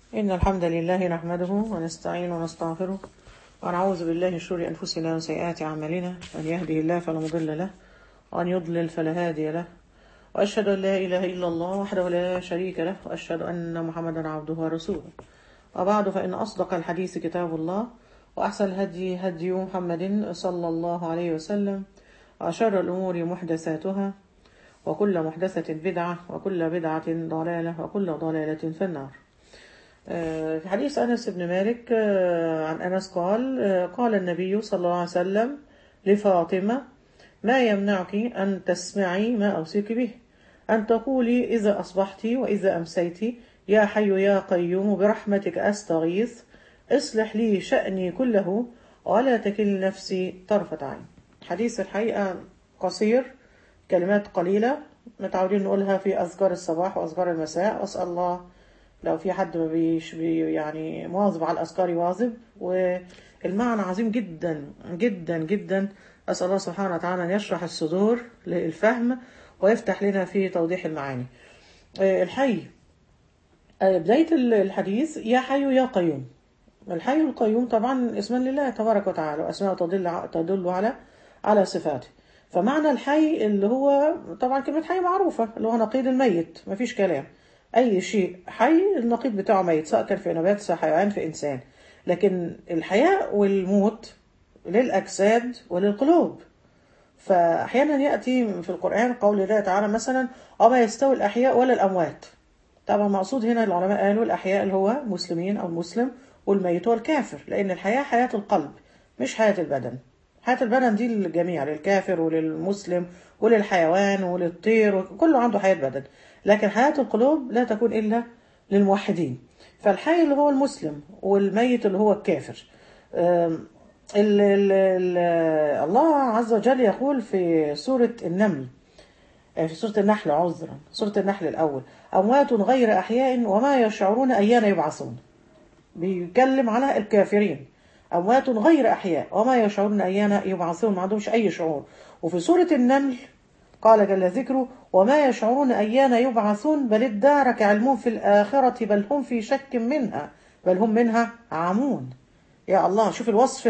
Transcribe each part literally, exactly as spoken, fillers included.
إن الحمد لله نحمده ونستعين ونستغفره ونعوذ بالله من شرور أنفسنا وسيئات أعمالنا، من يهده الله فلا مضل له ومن يضلل فلا هادي له، وأشهد أن لا إله إلا الله وحده لا شريك له، وأشهد أن محمدا عبده ورسوله. وبعد، فإن أصدق الحديث كتاب الله، وأحسن الهدي هدي محمد صلى الله عليه وسلم، وشر الأمور محدثاتها، وكل محدثة بدعة، وكل بدعة ضلالة، وكل ضلالة في النار. في حديث أنس بن مالك عن أنس قال قال النبي صلى الله عليه وسلم لفاطمة: ما يمنعك أن تسمعي ما أوصيك به، أن تقولي إذا أصبحت وإذا أمسيت: يا حي يا قيوم برحمتك أستغيث، اصلح لي شأني كله ولا تكل نفسي طرفة عين. حديث الحقيقة قصير، كلمات قليلة متعودين نقولها في أذكار الصباح وأذكار المساء، وأسأل الله لو في حد ما بيش بي يعني مواظب على الأذكار يواظب، والمعنى عظيم جدا جدا جدا. أسأل الله سبحانه وتعالى أن يشرح الصدور للفهم ويفتح لنا في توضيح المعاني. الحي، بداية الحديث: يا حي يا قيوم. الحي والقيوم طبعا اسما لله تبارك وتعالى، وأسماء تدل تدل على على صفاته. فمعنى الحي اللي هو طبعا كلمة حي معروفة، اللي هو نقيض الميت، مفيش كلام. أي شيء حي النقيض بتاعه ميت، سواء كان في نبات، سواء حيوان، في إنسان. لكن الحياة والموت للأجساد وللقلوب. فأحيانا يأتي في القرآن قول الله تعالى مثلا: وما يستوي الأحياء ولا الأموات. طبعا مقصود هنا العلماء قالوا الأحياء اللي هو مسلمين أو المسلم، والميت هو الكافر، لأن الحياة حياة القلب مش حياة البدن. حياة البدن دي للجميع، للكافر وللمسلم وللحيوان وللطير، كله عنده حياة بدن. لكن حياة القلوب لا تكون إلا للموحدين. فالحي اللي هو المسلم، والميت اللي هو الكافر. ال ال ال الله عز وجل يقول في سورة النمل، في سورة النحل عذرا سورة النحل الأول: أموات غير أحياء وما يشعرون أيان يبعثون. بيتكلم على الكافرين، أموات غير أحياء وما يشعرون أيان يبعثون، ما عندهمش أي شعور. وفي سورة النمل قال جل ذكره: وما يشعرون أيان يبعثون بل ادارك علمهم في الآخرة بل هم في شك منها بل هم منها عامون. يا الله، شوف الوصف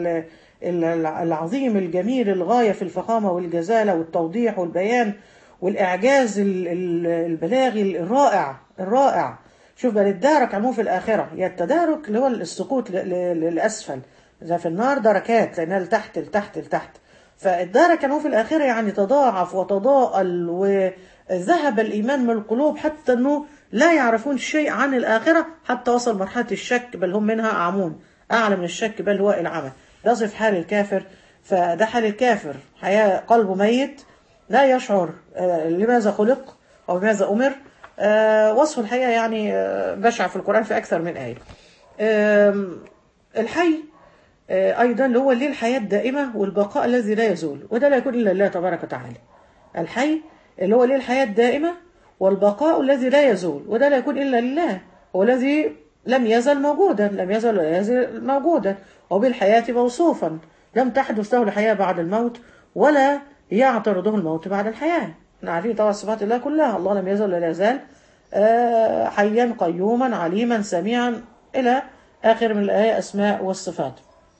العظيم الجميل الغاية في الفخامة والجزالة والتوضيح والبيان والإعجاز البلاغي الرائع الرائع. شوف: بل ادارك علمهم في الآخرة. يا التدارك اللي هو السقوط للأسفل، زي في النار دركات لأنها لتحت لتحت لتحت. فالدارك علمهم في الآخرة يعني تضاعف وتضاءل، وذهب الإيمان من القلوب حتى أنه لا يعرفون شيء عن الآخرة، حتى وصل مرحلة الشك بل هم منها عامون. أعلى من الشك بل هو العمى. ده صف حال الكافر. فده حال الكافر، حياة قلبه ميت، لا يشعر لماذا خلق أو لماذا أمر. وصف الحقيقة يعني بشع في القرآن في أكثر من آية. الحي أيضا اللي هو ليه الحياة الدائمة والبقاء الذي لا يزول، وده لا يكون إلا الله تبارك وتعالى. الحي اللي هو ليه الحياة الدائمة والبقاء الذي لا يزول، وده لا يكون إلا لله، هو الذي لم يزل موجودا، لم يزل ولا يزل موجودا، وبالحياة موصوفا، لم تحدث له الحياة بعد الموت ولا يعترضه الموت بعد الحياة. نعرفين طبعا صفات الله كلها: الله لم يزل ولا يزال حيا قيوما عليما سميعا إلى آخر من الآية أسماء والصفات.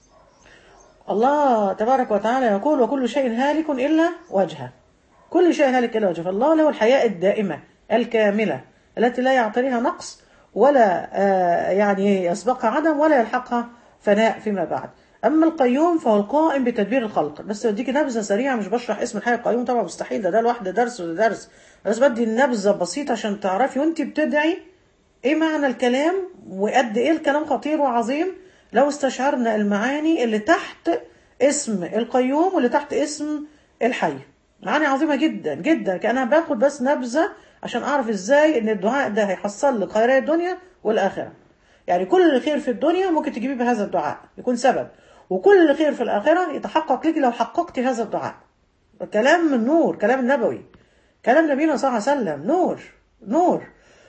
الله تبارك وتعالى يقول: وكل شيء هالك إلا وجهه. كل شيء هالك إلا وجهه. فالله له الحياة الدائمة الكاملة التي لا يعتريها نقص، ولا يعني يسبقها عدم، ولا يلحقها فناء فيما بعد. أما القيوم فهو القائم بتدبير الخلق. بس بديك نبذة سريعة، مش بشرح اسم الحي القيوم طبعا، مستحيل، ده ده لوحده درس وده درس، بس بدي النبذة بسيطة عشان تعرفي وانت بتدعي ايه معنى الكلام، وقد ايه الكلام خطير وعظيم لو استشعرنا المعاني اللي تحت اسم القيوم واللي تحت اسم الحي. معاني عظيمة جدا جدا، كأنها باخد بس نبذة عشان أعرف إزاي إن الدعاء ده هيحصل لك خيرات الدنيا والآخرة. يعني كل خير في الدنيا ممكن تجيبيه بهذا الدعاء يكون سبب، وكل خير في الآخرة يتحقق لك لو حققت هذا الدعاء. كلام من نور، كلام النبوي، كلام نبينا صلى الله عليه وسلم، نور نور.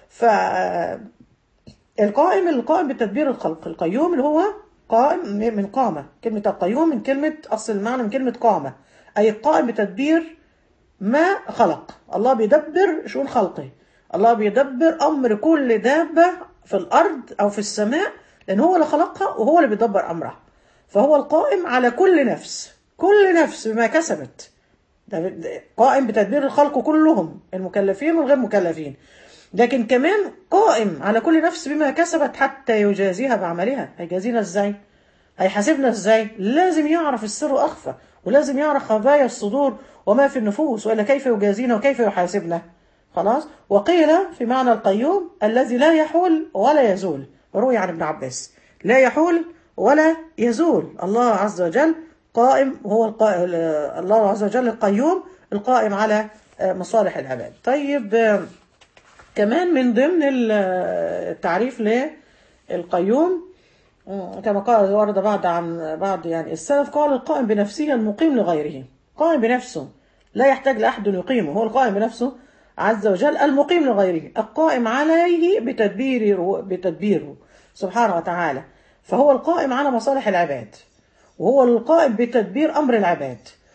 فالقائم القائم بتدبير الخلق، القيوم اللي هو قائم من قامة. كلمة القيوم من كلمة أصل المعنى من كلمة قامة، أي القائم بتدبير ما خلق. الله بيدبر شؤون خلقه، الله بيدبر أمر كل دابة في الأرض أو في السماء، لأن هو اللي خلقها وهو اللي بيدبر أمرها. فهو القائم على كل نفس، كل نفس بما كسبت، ده قائم بتدبير الخلق كلهم، المكلفين والغير مكلفين، لكن كمان قائم على كل نفس بما كسبت حتى يجازيها بعملها. هيجازينا ازاي؟ هيحاسبنا ازاي؟ لازم يعرف السر واخفى، ولازم يعرف خبايا الصدور وما في النفوس، والا كيف يجازينا وكيف يحاسبنا؟ خلاص. وقيل في معنى القيوم الذي لا يحول ولا يزول، روي عن ابن عباس، لا يحول ولا يزول. الله عز وجل قائم، هو القائم، الله عز وجل القيوم القائم على مصالح العباد. طيب كمان من ضمن التعريف للقيوم كما قال ورد بعد عن بعض يعني السلف، قال القائم بنفسه المقيم لغيره. قائم بنفسه لا يحتاج لأحد يقيمه، هو القائم بنفسه عز وجل المقيم لغيره، القائم عليه بتدبيره بتدبيره سبحانه وتعالى. فهو القائم على مصالح العباد، وهو القائم بتدبير أمر العباد،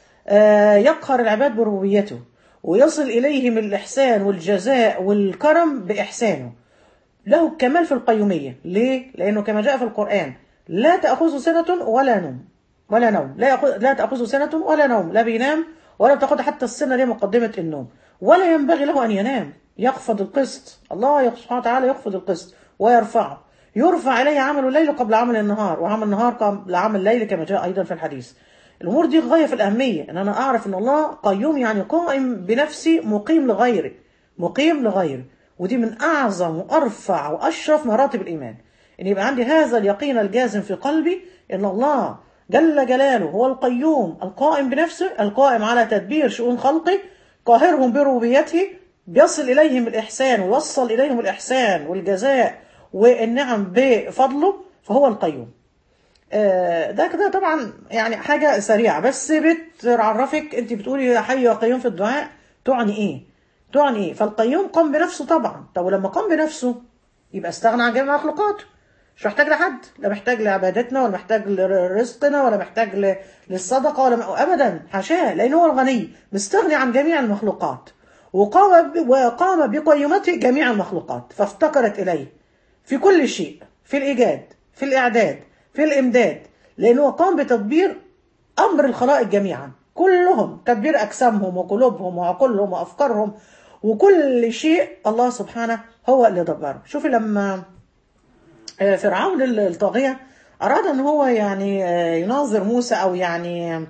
آه يقهر العباد بربوبيته، ويصل إليهم الإحسان والجزاء والكرم بإحسانه. له الكمال في القيومية. ليه؟ لأنه كما جاء في القرآن لا تأخذه سنة ولا نوم ولا نوم لا, يأخذ لا تأخذه سنة ولا نوم، لا بينام ولا بتاخد حتى السنة دي مقدمة النوم، ولا ينبغي له أن ينام. يخفض القسط، الله سبحانه وتعالى يخفض القسط ويرفعه، يرفع إليه عمل الليل قبل عمل النهار، وعمل النهار قبل عمل الليل كما جاء أيضا في الحديث. الأمور دي غاية في الأهمية، أن أنا أعرف أن الله قيوم، يعني قائم بنفسي مقيم لغيره، مقيم لغيره. ودي من أعظم وأرفع وأشرف مراتب الإيمان، أن يبقى عندي هذا اليقين الجازم في قلبي أن الله جل جلاله هو القيوم القائم بنفسه، القائم على تدبير شؤون خلقه، قاهرهم بربوبيته، بيصل إليهم الإحسان ويوصل إليهم الإحسان والجزاء والنعم بفضله، فهو القيوم. ده كده طبعا يعني حاجة سريعة بس بتعرفك انت بتقولي يا حي يا قيوم في الدعاء تعني ايه، تعني ايه. فالقيوم قام بنفسه طبعا. طب ولما قام بنفسه يبقى استغنى عن جميع مخلوقاته، مش محتاج لحد، لا محتاج لعبادتنا ولا محتاج لرزقنا ولا محتاج للصدقة ولا م... ابدا، حاشاه، لان هو الغني مستغني عن جميع المخلوقات، وقام ب... وقام بقيومته جميع المخلوقات، فافتقرت اليه في كل شيء، في الايجاد، في الاعداد، في الامداد، لانه قام بتدبير امر الخلائق جميعا كلهم، تدبير اجسامهم وقلوبهم وعقولهم وافكارهم وكل شيء الله سبحانه هو اللي دبره. شوفي لما فرعون الطاغية اراد ان هو يعني يناظر موسى، او يعني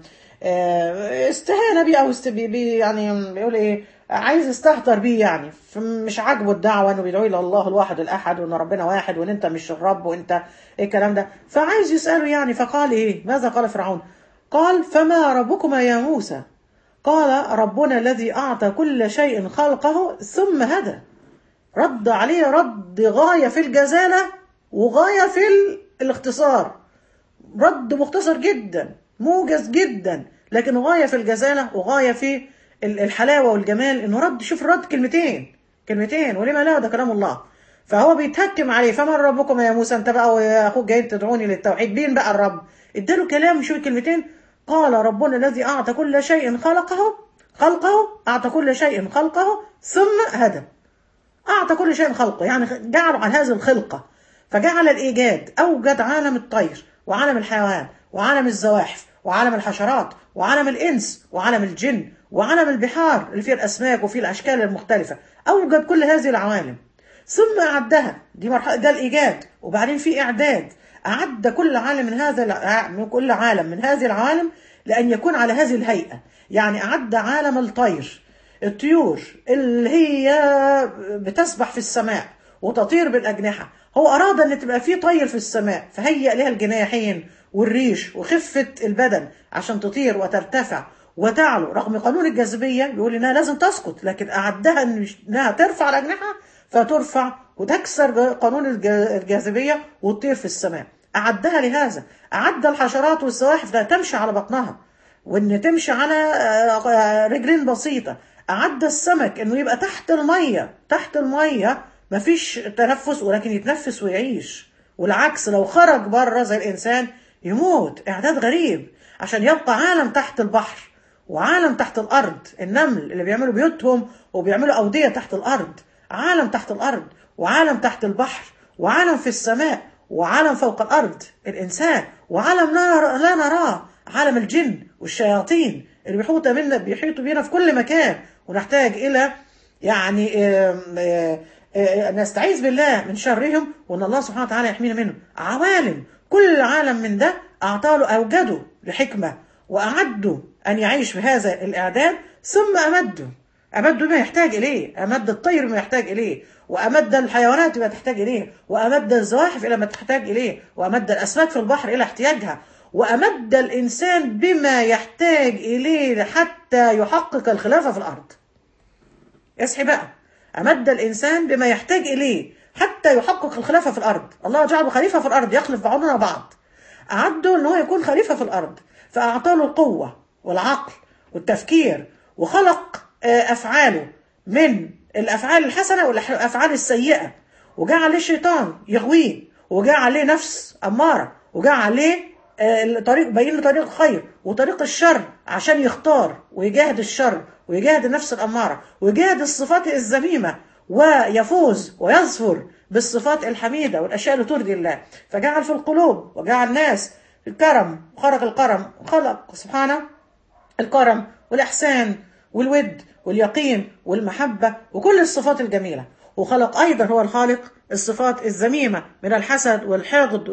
استهانة بيه، او استبي يعني بيقول ايه، عايز يستهتر بيه، يعني مش عاجبه الدعوه انه بيدعو الى الله الواحد الاحد، وان ربنا واحد، وان انت مش الرب، وانت ايه الكلام ده، فعايز يساله يعني. فقال ايه، ماذا قال فرعون؟ قال فما ربكما يا موسى؟ قال ربنا الذي اعطى كل شيء خلقه ثم هدى. رد عليه رد غايه في الجزاله وغايه في الاختصار، رد مختصر جدا موجز جدا، لكن غايه في الجزاله وغايه في الحلاوه والجمال، انه رد، شوف رد كلمتين كلمتين ولما لا، ده كلام الله. فهو بيتهكم عليه، فمن ربكم يا موسى، انت بقى واخوك جايين تدعوني للتوحيد، مين بقى الرب؟ اداله كلام، شوف كلمتين، قال ربنا الذي اعطى كل شيء خلقه خلقه اعطى كل شيء خلقه ثم هدى. اعطى كل شيء خلقه، يعني جعله على هذه الخلقه، فجعل الايجاد، اوجد عالم الطير وعالم الحيوان وعالم الزواحف وعالم الحشرات وعالم الانس وعالم الجن وعالم البحار اللي فيه الاسماك وفيه الاشكال المختلفه، اوجد كل هذه العوالم ثم اعدها. دي مرحله، ده الايجاد، وبعدين في اعداد، اعد كل عالم من هذا من كل عالم من هذه العوالم لان يكون على هذه الهيئه. يعني اعد عالم الطير، الطيور اللي هي بتسبح في السماء وتطير بالاجنحه، هو اراد ان تبقى في طير في السماء، فهيئ لها الجناحين والريش وخفه البدن عشان تطير وترتفع وتعلو، رغم قانون الجاذبيه بيقول انها لازم تسقط، لكن اعدها انها ترفع الاجنحه فترفع وتكسر قانون الجاذبيه وتطير في السماء. اعدها لهذا. اعد الحشرات والزواحف ده تمشي على بطنها، وان تمشي على رجلين بسيطه. اعد السمك انه يبقى تحت الميه، تحت الميه مفيش تنفس ولكن يتنفس ويعيش، والعكس لو خرج بره زي الانسان يموت. اعداد غريب عشان يبقى عالم تحت البحر وعالم تحت الارض. النمل اللي بيعملوا بيوتهم وبيعملوا اوديه تحت الارض، عالم تحت الارض وعالم تحت البحر وعالم في السماء، وعالم فوق الأرض الإنسان، وعالم لا لا نراه، عالم الجن والشياطين اللي بيحوطوا بينا بيحيطوا بينا في كل مكان، ونحتاج إلى يعني آه، آه، آه، نستعيذ بالله من شرهم، وان الله سبحانه وتعالى يحمينا منهم. عوالم، كل عالم من ده اعطاه له اوجده لحكمه، واعده ان يعيش في هذا الاعداد، ثم امده امد بما يحتاج اليه، امد الطير بما يحتاج اليه، وامد الحيوانات بما تحتاج اليه، وامد الزواحف الى ما تحتاج اليه، وامد الاسماك في البحر الى احتياجها، وامد الانسان بما يحتاج اليه حتى يحقق الخلافه في الارض. اصحي بقى، أمد الإنسان بما يحتاج إليه حتى يحقق الخلافة في الأرض. الله جعله خليفة في الأرض، يخلف بعضنا بعض، أعده أن هو يكون خليفة في الأرض، فأعطاه له القوة والعقل والتفكير، وخلق أفعاله من الأفعال الحسنة والأفعال السيئة، وجعل عليه الشيطان يغويه، وجعل عليه نفس أمارة، وجعل عليه الطريق، بين له طريق الخير وطريق الشر عشان يختار ويجاهد الشر، ويجاهد النفس الأمارة، ويجاهد الصفات الذميمة، ويفوز ويظفر بالصفات الحميدة والأشياء اللي ترضي الله. فجعل في القلوب وجعل الناس الكرم، وخلق الكرم، وخلق سبحانه الكرم والإحسان والود واليقين والمحبة وكل الصفات الجميلة. وخلق أيضا هو الخالق الصفات الذميمة من الحسد والحقد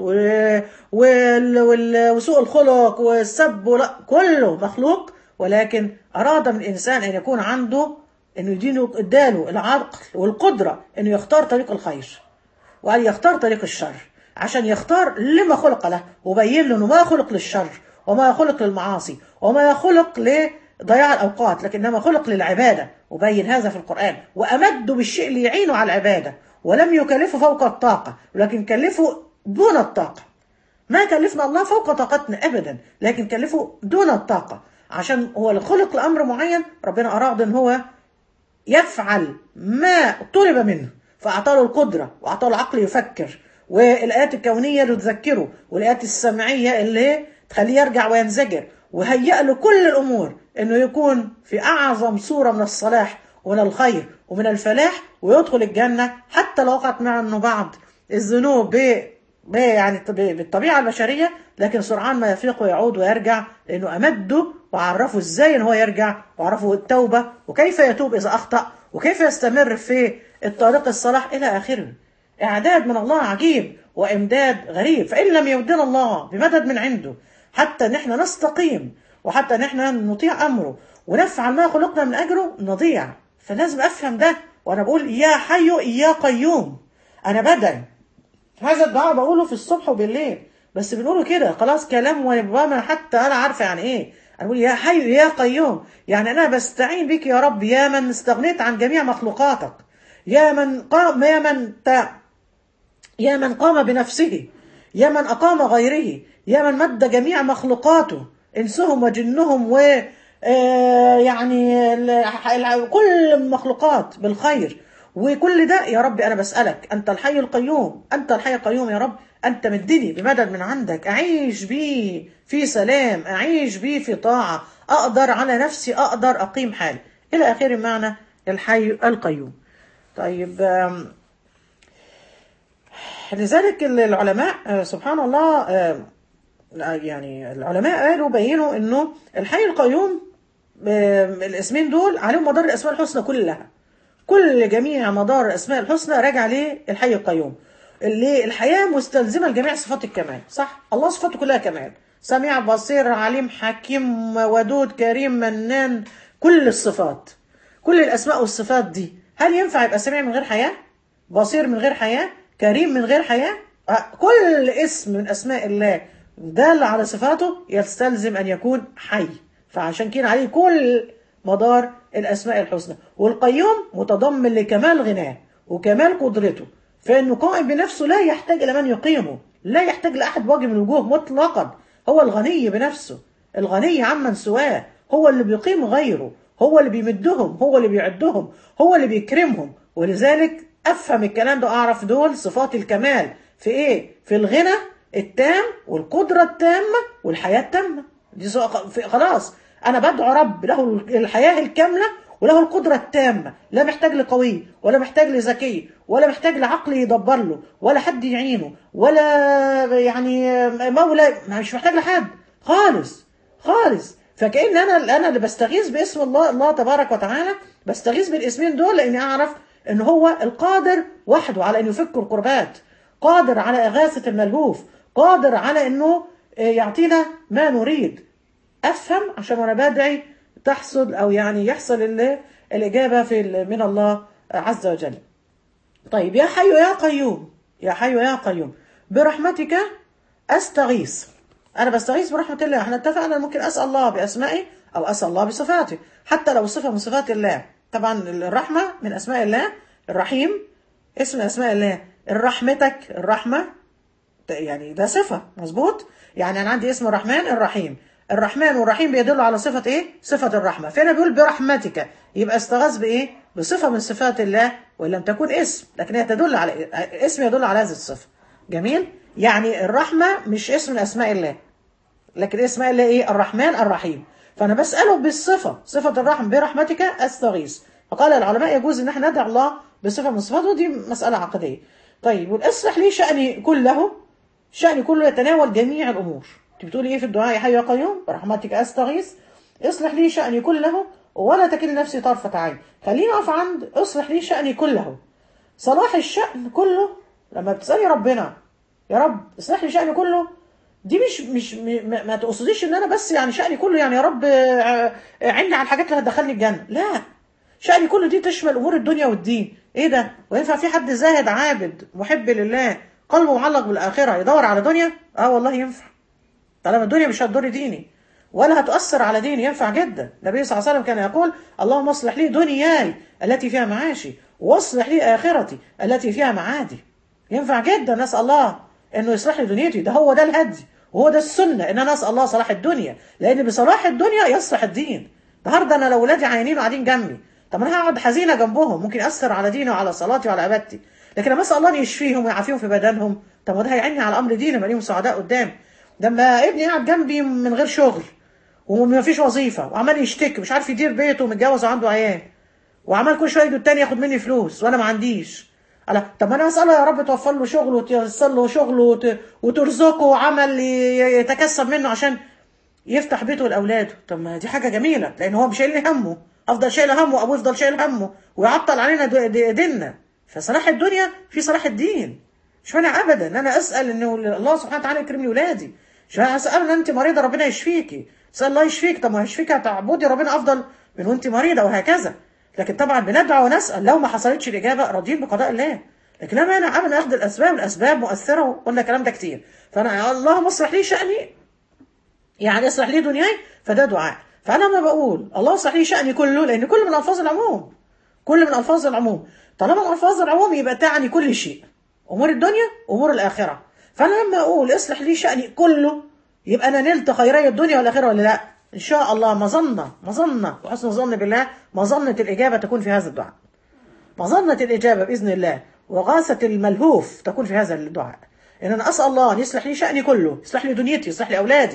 وسوء الخلق والسب، كله مخلوق، ولكن أراد من الإنسان أن يكون عنده، أنه يدينه اداله العقل والقدرة أنه يختار طريق الخير وأن يختار طريق الشر، عشان يختار لما خلق له، وبين له أنه ما خلق للشر وما خلق للمعاصي وما خلق لضياع الأوقات، لكنما خلق للعبادة، وبين هذا في القرآن. وأمده بالشيء اللي يعينه على العبادة، ولم يكلفه فوق الطاقة، ولكن كلفه دون الطاقة. ما كلفنا الله فوق طاقتنا أبدا، لكن كلفه دون الطاقة، عشان هو خلق لأمر معين، ربنا أراد أن هو يفعل ما طلب منه، فأعطاه القدرة وأعطاه العقل يفكر، والآيات الكونية اللي تذكره، والآيات السمعية اللي تخليه يرجع وينزجر، وهيأ له كل الأمور أنه يكون في أعظم صورة من الصلاح ومن الخير ومن الفلاح، ويدخل الجنة حتى لو وقعت معه بعض الذنوب ب يعني بالطبيعة البشرية، لكن سرعان ما يفيق ويعود ويرجع، لأنه أمده وعرفه إزاي أن هو يرجع، وعرفه التوبة وكيف يتوب إذا أخطأ، وكيف يستمر في الطريق الصلاح إلى آخره. إعداد من الله عجيب وإمداد غريب. فإن لم يمدنا الله بمدد من عنده حتى نحن نستقيم، وحتى نحن نطيع أمره ونفعل ما خلقنا من أجله، نضيع. فلازم أفهم ده، وأنا بقول يا حي يا قيوم. أنا بدأ هذا الدعاء بقوله في الصبح وبالليل، بس بنقوله كده خلاص كلام، وربما حتى أنا عارفة يعني إيه. أنا بقول يا حي يا قيوم، يعني أنا بستعين بك يا رب، يا من استغنيت عن جميع مخلوقاتك، يا من قام يا من ت... يا من قام بنفسه، يا من أقام غيره، يا من مد جميع مخلوقاته إنسهم وجنهم و يعني كل المخلوقات بالخير، وكل ده يا رب أنا بسألك، أنت الحي القيوم، أنت الحي القيوم يا رب، أنت مدني بمدد من عندك أعيش بيه في سلام، أعيش بيه في طاعة، أقدر على نفسي، أقدر أقيم حالي إلى آخر معنى الحي القيوم. طيب، لذلك العلماء سبحان الله، يعني العلماء قالوا بينوا انه الحي القيوم الاسمين دول عليهم مدار الاسماء الحسنى كلها، كل جميع مدار الاسماء الحسنى راجع ليه الحي القيوم، اللي الحياة مستلزمة لجميع صفات الكمال. صح، الله صفاته كلها كمال، سميع بصير عليم حكيم ودود كريم منان، كل الصفات، كل الاسماء والصفات دي. هل ينفع يبقى سميع من غير حياة، بصير من غير حياة، كريم من غير حياة؟ كل اسم من اسماء الله دال على صفاته يستلزم أن يكون حي، فعشان كده عليه كل مدار الأسماء الحسنى. والقيوم متضمن لكمال غناه وكمال قدرته، فإنه قائم بنفسه، لا يحتاج إلى من يقيمه، لا يحتاج لأحد بوجه من الوجوه مطلقا. هو الغني بنفسه، الغني عمن سواه، هو اللي بيقيم غيره، هو اللي بيمدهم، هو اللي بيعدهم، هو اللي بيكرمهم. ولذلك أفهم الكلام ده، أعرف دول صفات الكمال في إيه؟ في الغنى التام والقدرة التامة والحياة التامة. دي خلاص أنا بدعو رب له الحياة الكاملة وله القدرة التامة، لا محتاج لقوي ولا محتاج لذكي ولا محتاج لعقل يدبر له ولا حد يعينه ولا يعني مولى، مش محتاج لحد خالص خالص. فكأن انا انا اللي بستغيث باسم الله الله تبارك وتعالى، بستغيث بالاسمين دول لاني اعرف ان هو القادر وحده على ان يفك الكربات، قادر على اغاثة الملهوف، قادر على انه يعطينا ما نريد. افهم عشان وانا بدعي تحصل او يعني يحصل الاجابه في من الله عز وجل. طيب يا حي يا قيوم، يا حي يا قيوم برحمتك استغيث. انا بستغيث برحمه الله. احنا اتفقنا ممكن اسال الله باسمائه او اسال الله بصفاته، حتى لو صفه من صفات الله. طبعا الرحمه من اسماء الله، الرحيم اسم من اسماء الله، الرحمتك الرحمه يعني ده صفه مظبوط. يعني انا عندي اسم الرحمن الرحيم، الرحمن والرحيم بيدلوا على صفة ايه؟ صفة الرحمة. فهنا بيقول برحمتك، يبقى استغاث بايه؟ بصفة من صفات الله، وان لم تكن اسم لكن هي تدل على اسم يدل على هذه الصفة. جميل؟ يعني الرحمة مش اسم من اسماء الله، لكن اسماء الله ايه؟ الرحمن الرحيم. فانا بسأله بالصفة، صفة الرحمة برحمتك استغيث. فقال العلماء يجوز ان احنا ندعو الله بصفة من صفاته، ودي مسألة عقدية. طيب والاصلح لي شأني كله، شأني كله يتناول جميع الامور. بتقولي ايه في الدعاء؟ يا حي يا قيوم برحمتك استغيث اصلح لي شأني كله ولا تكل نفسي طرفة عين. خليني اقف عند اصلح لي شأني كله. صلاح الشأن كله لما بتسألي ربنا يا رب اصلح لي شأني كله، دي مش مش ما, ما تقصديش ان انا بس يعني شأني كله يعني يا رب عيني على الحاجات اللي هتدخلني الجنة، لا. شأني كله دي تشمل امور الدنيا والدين. ايه ده؟ وينفع في حد زاهد عابد محب لله قلبه معلق بالاخره يدور على دنيا؟ اه والله ينفع، طالما الدنيا مش هتضر ديني ولا هتؤثر على ديني ينفع جدا. النبي صلى الله عليه وسلم كان يقول اللهم اصلح لي دنياي التي فيها معاشي واصلح لي آخرتي التي فيها معادي. ينفع جدا نسأل الله انه يصلح لي دنيتي، ده هو ده الهدي وهو ده السنة، ان انا اسأل الله صلاح الدنيا، لان بصلاح الدنيا يصلح الدين. النهارده انا لو ولادي عيانين وقاعدين جنبي، طب انا هقعد حزينه جنبهم ممكن ياثر على ديني وعلى صلاتي وعلى عبادتي، لكن لما اسال الله يشفيهم ويعافيهم في بدنهم، طب ما ده هيعني على امر ديني ما ليهم سعداء قدام. لما ابني قاعد جنبي من غير شغل وما فيش وظيفه وعمال يشتكي مش عارف يدير بيته ومتجوز وعنده عيال، وعمال كل شويه يجي التاني ياخد مني فلوس وانا ما عنديش، ألا طب ما انا اساله يا رب توفر له شغل وتيسر له شغل وت... وترزقه وعمل يتكسب منه عشان يفتح بيته لاولاده. طب ما دي حاجه جميله، لان هو مش شايل همه، افضل شايل همه ابوه يفضل شايل همه ويعطل علينا ديننا. فصلاح الدنيا في صلاح الدين. مش مانع ابدا ان انا اسال انه الله سبحانه وتعالى يكرمني ولادي، مش اسال ان انت مريضه ربنا يشفيكي، اسال الله يشفيك، طب ما يشفيك هتعبدي ربنا افضل من وانت مريضه وهكذا. لكن طبعا بندعو ونسال، لو ما حصلتش الاجابه راضيين بقضاء الله، لكن لا مانع ابدا اخذ الاسباب، الاسباب مؤثره وقلنا الكلام ده كتير. فانا اللهم اصلح لي شاني يعني اصلح لي دنياي، فده دعاء. فانا لما بقول الله اصلح لي شاني كله، لان كل من الفاظ العموم، كل من الفاظ العموم، طالما من الفاظ العموم يبقى تعني كل شيء، امور الدنيا وامور الاخره. فانا لما اقول اصلح لي شاني كله يبقى انا نلت خيري الدنيا والاخره ولا لا؟ ان شاء الله مظنه مظنه وحسن ظن بالله مظنه الاجابه تكون في هذا الدعاء، مظنه الاجابه باذن الله وغاثه الملهوف تكون في هذا الدعاء، ان انا اسال الله ان يصلح لي شاني كله، يصلح لي دنيتي، يصلح لي اولادي،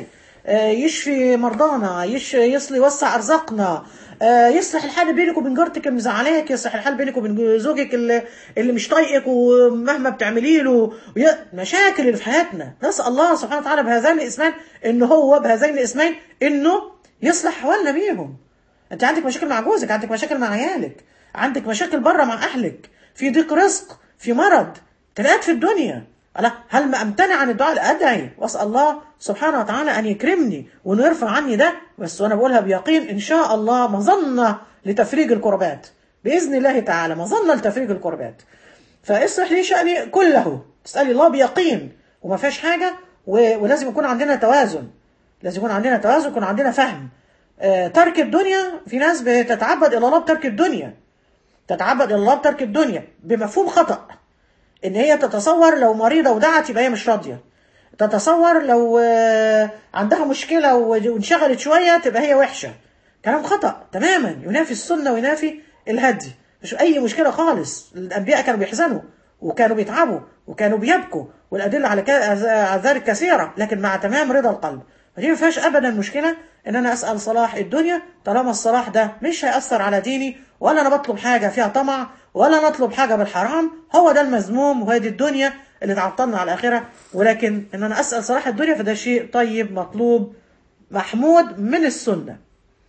يشفي مرضانا، يش يصلي يوسع ارزاقنا، يصلح الحال بينك وبين جارتك اللي مزعلاك، يصلح الحال بينك وبين زوجك اللي, اللي مش طايقك ومهما بتعملي له مشاكل اللي في حياتنا. نسال الله سبحانه وتعالى بهذين الاسمين ان هو بهذين الاسمين انه يصلح احوالنا بيهم. انت عندك مشاكل مع جوزك، عندك مشاكل مع عيالك، عندك مشاكل بره مع اهلك، في ضيق رزق، في مرض، تلاقيك في الدنيا، هل ما امتنع عن الدعاء؟ ادعي واسال الله سبحانه وتعالى ان يكرمني وانه يرفع عني ده، بس وانا بقولها بيقين ان شاء الله مظنه لتفريج الكربات باذن الله تعالى، مظنه لتفريج الكربات. فاصلح لي شاني كله، تسالي الله بيقين وما فيهاش حاجه، ولازم يكون عندنا توازن، لازم يكون عندنا توازن، يكون عندنا فهم. آه ترك الدنيا، في ناس بتتعبد الى الله بترك الدنيا، تتعبد الى الله بترك الدنيا بمفهوم خطأ، ان هي تتصور لو مريضه ودعت يبقى هي مش راضيه، تتصور لو عندها مشكله وانشغلت شويه تبقى هي وحشه. كلام خطا تماما، ينافي السنه وينافي الهدي. مش اي مشكله خالص، الانبياء كانوا بيحزنوا وكانوا بيتعبوا وكانوا بيبكوا، والادله على ذلك كثيره، لكن مع تمام رضا القلب. فدي ما فيهاش ابدا مشكله ان انا اسال صلاح الدنيا، طالما الصلاح ده مش هيأثر على ديني، ولا انا بطلب حاجه فيها طمع، ولا انا اطلب حاجه بالحرام، هو ده المذموم، وهي دي الدنيا اللي تعطلنا على الاخره. ولكن ان انا اسال صلاح الدنيا فده شيء طيب مطلوب محمود من السنه.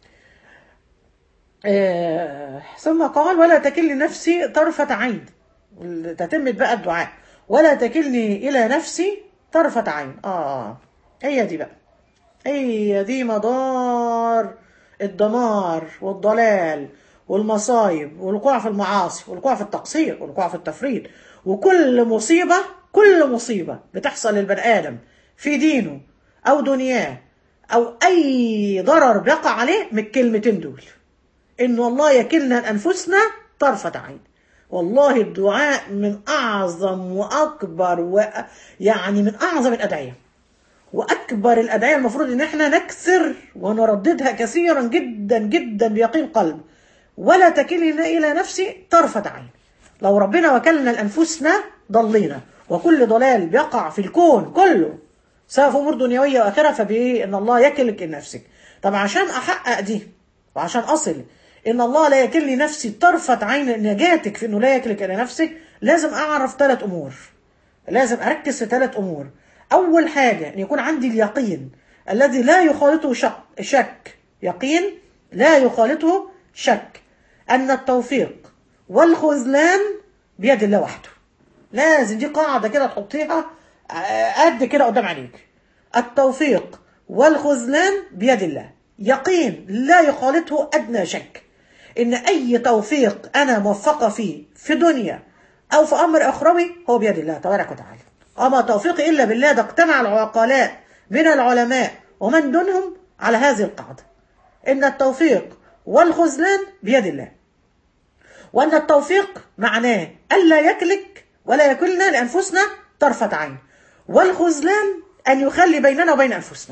آه ثم قال: ولا تكلني نفسي طرفة عين. تتمت بقى الدعاء: ولا تكلني إلى نفسي طرفة عين. آه هي دي بقى، هي دي مدار الدمار والضلال والمصايب والوقوع في المعاصي والوقوع في التقصير والوقوع في التفريط. وكل مصيبة، كل مصيبة بتحصل للبني آدم في دينه أو دنياه أو أي ضرر بيقع عليه من الكلمتين دول: إن الله يكلنا لأنفسنا طرفة عين. والله الدعاء من أعظم وأكبر و... يعني من أعظم الأدعية وأكبر الأدعية المفروض إن احنا نكسر ونرددها كثيرا جدا جدا بيقين قلب: ولا تكلنا إلى نفسي طرفة عين. لو ربنا وكلنا لأنفسنا ضلينا، وكل ضلال بيقع في الكون كله سواء في أمور دنيوية وآخرة فبإيه؟ إن الله يكلك لنفسك. طب عشان أحقق دي وعشان أصل إن الله لا يكلني نفسي طرفة عين، نجاتك في إنه لا يكلك إلى نفسك، لازم أعرف ثلاث أمور، لازم أركز في ثلاث أمور. أول حاجة أن يكون عندي اليقين الذي لا يخالطه شك, شك يقين لا يخالطه شك أن التوفيق والخذلان بيد الله وحده. لازم دي قاعدة كده تحطيها قد كده قدام عينيك: التوفيق والخذلان بيد الله، يقين لا يخالطه أدنى شك إن أي توفيق أنا موفقة فيه في دنيا أو في أمر أخروي هو بيد الله تبارك وتعالى. وما توفيقي إلا بالله. ده اجتمع العقلاء من العلماء ومن دونهم على هذه القاعدة: إن التوفيق والخذلان بيد الله، وأن التوفيق معناه ألا يكلك ولا يكلنا لأنفسنا طرفة عين، والخذلان أن يخلي بيننا وبين أنفسنا.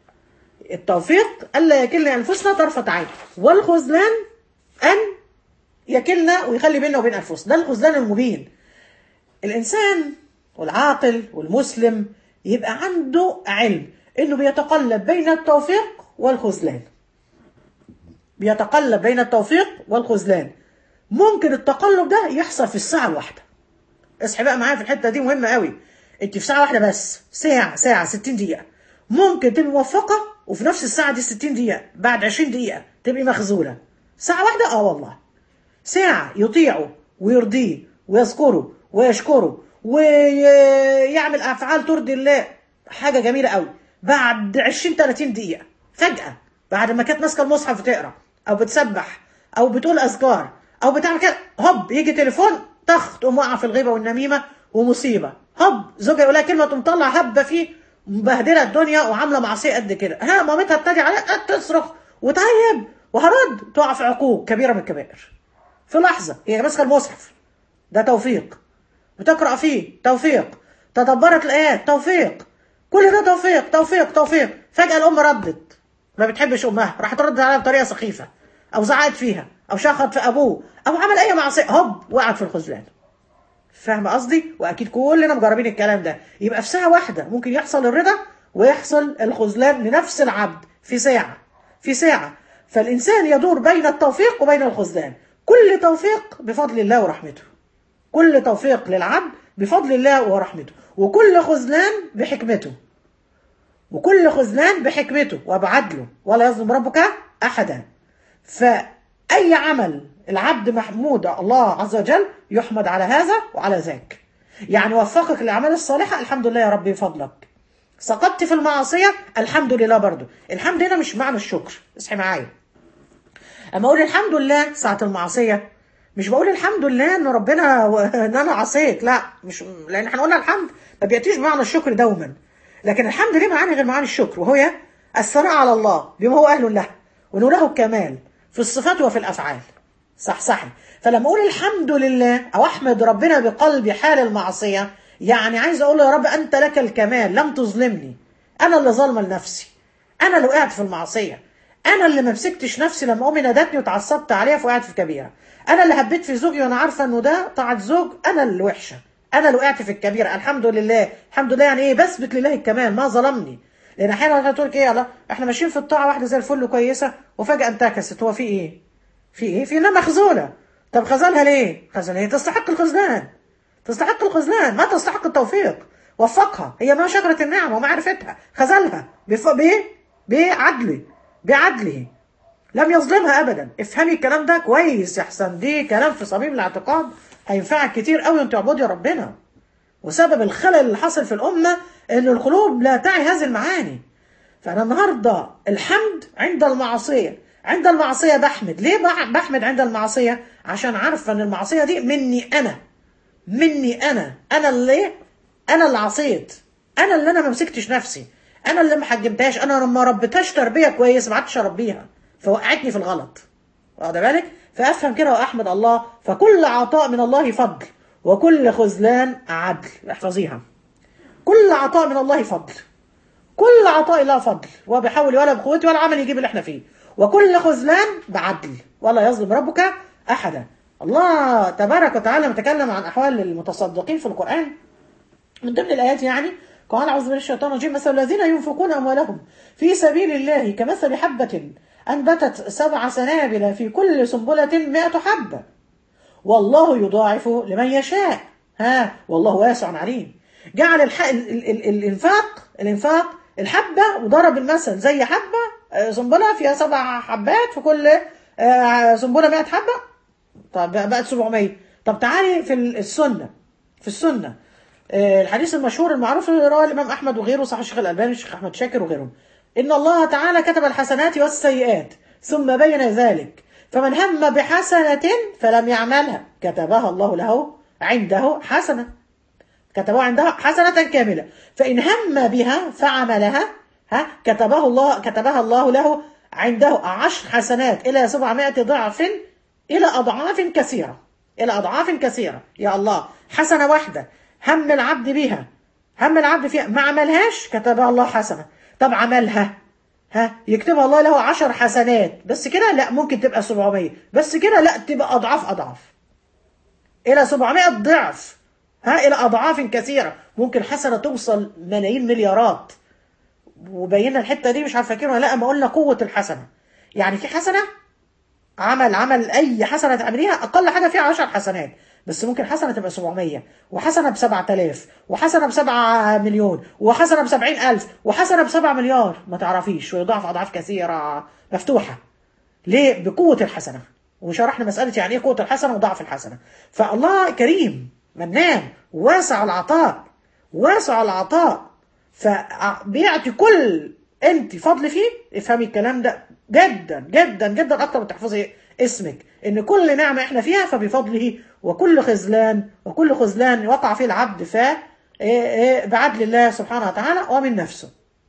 التوفيق ألا يكلنا لأنفسنا طرفة عين، والخذلان أن يكلنا ويخلي بيننا وبين أنفسنا. ده الخذلان المبين. الإنسان والعاقل والمسلم يبقى عنده علم إنه بيتقلب بين التوفيق والخذلان، بيتقلب بين التوفيق والخذلان. ممكن التقلب ده يحصل في الساعة الواحدة. اصحي بقى معايا في الحتة دي مهمة قوي. انت في ساعة واحدة بس، ساعة ساعة ستين دقيقة، ممكن تبقي موفقة وفي نفس الساعة دي ستين دقيقة بعد عشرين دقيقة تبقي مخذولة. ساعة واحدة اه والله. ساعة يطيعه ويرضيه ويذكره ويشكره ويعمل أفعال ترضي الله، حاجة جميلة قوي، بعد عشرين ثلاثين دقيقة فجأة بعد ما كانت ماسكة المصحف بتقرأ أو بتسبح أو بتقول أذكار أو بتعمل كده، هوب يجي تليفون طخ تقوم واقعة في الغيبة والنميمة ومصيبة. هوب زوجها يقول لها كلمة تقوم طلع هبة فيه مبهدلة الدنيا وعاملة معصية قد كده. ها مامتها تتجي عليها تصرخ وتعيب وهرد، تقع في عقوق كبيرة من الكبائر في لحظة. هي ماسكة المصحف، ده توفيق، بتقرأ فيه توفيق، تدبرت الآيات توفيق، كل ده توفيق توفيق توفيق. فجأة الأم ردت، ما بتحبش أمها، راح ترد عليها بطريقة سخيفة أو زعقت فيها أو شخط في أبوه أو عمل أي معصية، هوب وقعت في الخذلان. فاهمة قصدي؟ وأكيد كلنا مجربين الكلام ده. يبقى في ساعة واحدة ممكن يحصل الرضا ويحصل الخذلان لنفس العبد في ساعة في ساعة. فالإنسان يدور بين التوفيق وبين الخذلان. كل توفيق بفضل الله ورحمته، كل توفيق للعبد بفضل الله ورحمته، وكل خذلان بحكمته، وكل خذلان بحكمته وبعدله، ولا يظلم ربك أحدا. فأي عمل العبد محمود الله عز وجل يحمد على هذا وعلى ذاك. يعني وفقك للأعمال الصالحة الحمد لله يا ربي بفضلك، سقطت في المعصية الحمد لله برضو. الحمد هنا مش معنى الشكر، اصحي معايا. اما اقول الحمد لله ساعة المعصية مش بقول الحمد لله ان ربنا و... ان انا عصيت، لا، مش لان احنا قلنا الحمد ما بياتيش بمعنى الشكر دوما، لكن الحمد ليه معاني غير معاني الشكر، وهي الثناء على الله بما هو اهل له وانه له الكمال في الصفات وفي الافعال. صح صحي. فلما اقول الحمد لله او احمد ربنا بقلبي حال المعصية، يعني عايز اقول يا رب انت لك الكمال، لم تظلمني، انا اللي ظالمه لنفسي، انا اللي وقعت في المعصية، انا اللي ما مسكتش نفسي لما امي نادتني وتعصبت عليها فوقعت في كبيره، انا اللي هبيت في زوجي وانا عارفه انه ده طاعه زوج، انا اللي وحشه، انا اللي وقعت في الكبيره. الحمد لله. الحمد لله يعني ايه؟ بثبت لله الكمال، ما ظلمني. لان احيانا واحده تقول لك ايه، الله احنا ماشيين في الطاعه واحده زي الفل كويسه وفجاه انتكست، هو في ايه؟ في ايه؟ في انها مخذوله. طب خذلها ليه؟ خذلها هي تستحق الخذلان، تستحق الخذلان، ما تستحق التوفيق. وفقها، هي ما شكرت النعمه وما عرفتها، خذلها بف... بايه؟ بعدله، بعدله لم يظلمها ابدا. افهمي الكلام ده كويس يا حسن، دي كلام في صميم الاعتقاد هينفعك كتير قوي وانت تعبدي ربنا. وسبب الخلل اللي حصل في الامه ان القلوب لا تعي هذه المعاني. فانا النهارده الحمد عند المعصيه، عند المعصيه بحمد. ليه بحمد عند المعصيه؟ عشان عارفه ان المعصيه دي مني انا، مني انا، انا اللي انا اللي عصيت، انا اللي انا ما مسكتش نفسي، انا اللي ما حجمتهاش، انا لما ربيتهاش تربيه كويس ما عدتش اربيها فوقعتني في الغلط. واخد بالك؟ فافهم كده واحمد الله. فكل عطاء من الله فضل وكل خذلان عدل. احفظيها، كل عطاء من الله فضل، كل عطاء الله فضل، وبحول ولا بقوتي ولا عمل يجيب اللي احنا فيه، وكل خذلان بعدل ولا يظلم ربك احدا. الله تبارك وتعالى متكلم عن احوال المتصدقين في القران من ضمن الايات، يعني قال اعوذ بالله من الشيطان الرجيم: مثل الذين ينفقون اموالهم في سبيل الله كمثل حبة انبتت سبع سنابل في كل سنبلة مائة حبة والله يضاعف لمن يشاء ها والله واسع عليم. جعل الح... ال... ال... ال... الانفاق الانفاق الحبة وضرب المثل زي حبة سنبلة فيها سبع حبات، في كل سنبلة مائة حبة، طب بقت سبعمية. طب تعالي في السنة، في السنة الحديث المشهور المعروف اللي رواه الامام احمد وغيره، صح الشيخ الالباني الشيخ احمد شاكر وغيرهم: ان الله تعالى كتب الحسنات والسيئات ثم بين ذلك، فمن هم بحسنة فلم يعملها كتبها الله له عنده حسنة، كتبها عنده حسنة كاملة، فإن هم بها فعملها ها كتبها الله كتبها الله له عنده عشر حسنات إلى سبعمائة ضعف، إلى أضعاف كثيرة، إلى أضعاف كثيرة. يا الله، حسنة واحدة هم العبد بها، هم العبد فيها ما عملهاش كتبها الله حسنة. طب عملها ها يكتبها الله له عشر حسنات بس كده؟ لا، ممكن تبقى سبعمية بس كده؟ لا، تبقى أضعاف أضعاف إلى سبعمائة ضعف، ها إلى أضعاف كثيرة. ممكن حسنة توصل ملايين مليارات. وبينا الحتة دي مش عارف فاكرها ولا لا، ما قلنا قوة الحسنة. يعني في حسنة عمل عمل أي حسنة تعمليها أقل حاجة فيها عشر حسنات، بس ممكن حسنة تبقى سبعمية، وحسنة بسبعة آلاف، وحسنة بسبعة مليون، وحسنة بسبعين ألف، وحسنة بسبعة مليار، ما تعرفيش، ويضاعف أضعاف كثيرة مفتوحة. ليه؟ بقوة الحسنة. وشرحنا مسألة يعني إيه قوة الحسنة وضعف الحسنة. فالله كريم منان واسع العطاء، واسع العطاء، فبيعطي كل أنت فضل فيه. افهمي الكلام ده جدا جدا جدا أكتر من تحفظي اسمك، ان كل نعمة احنا فيها فبفضله، وكل خذلان وكل خذلان وقع فيه العبد ف بعدل الله سبحانه وتعالى ومن نفسه.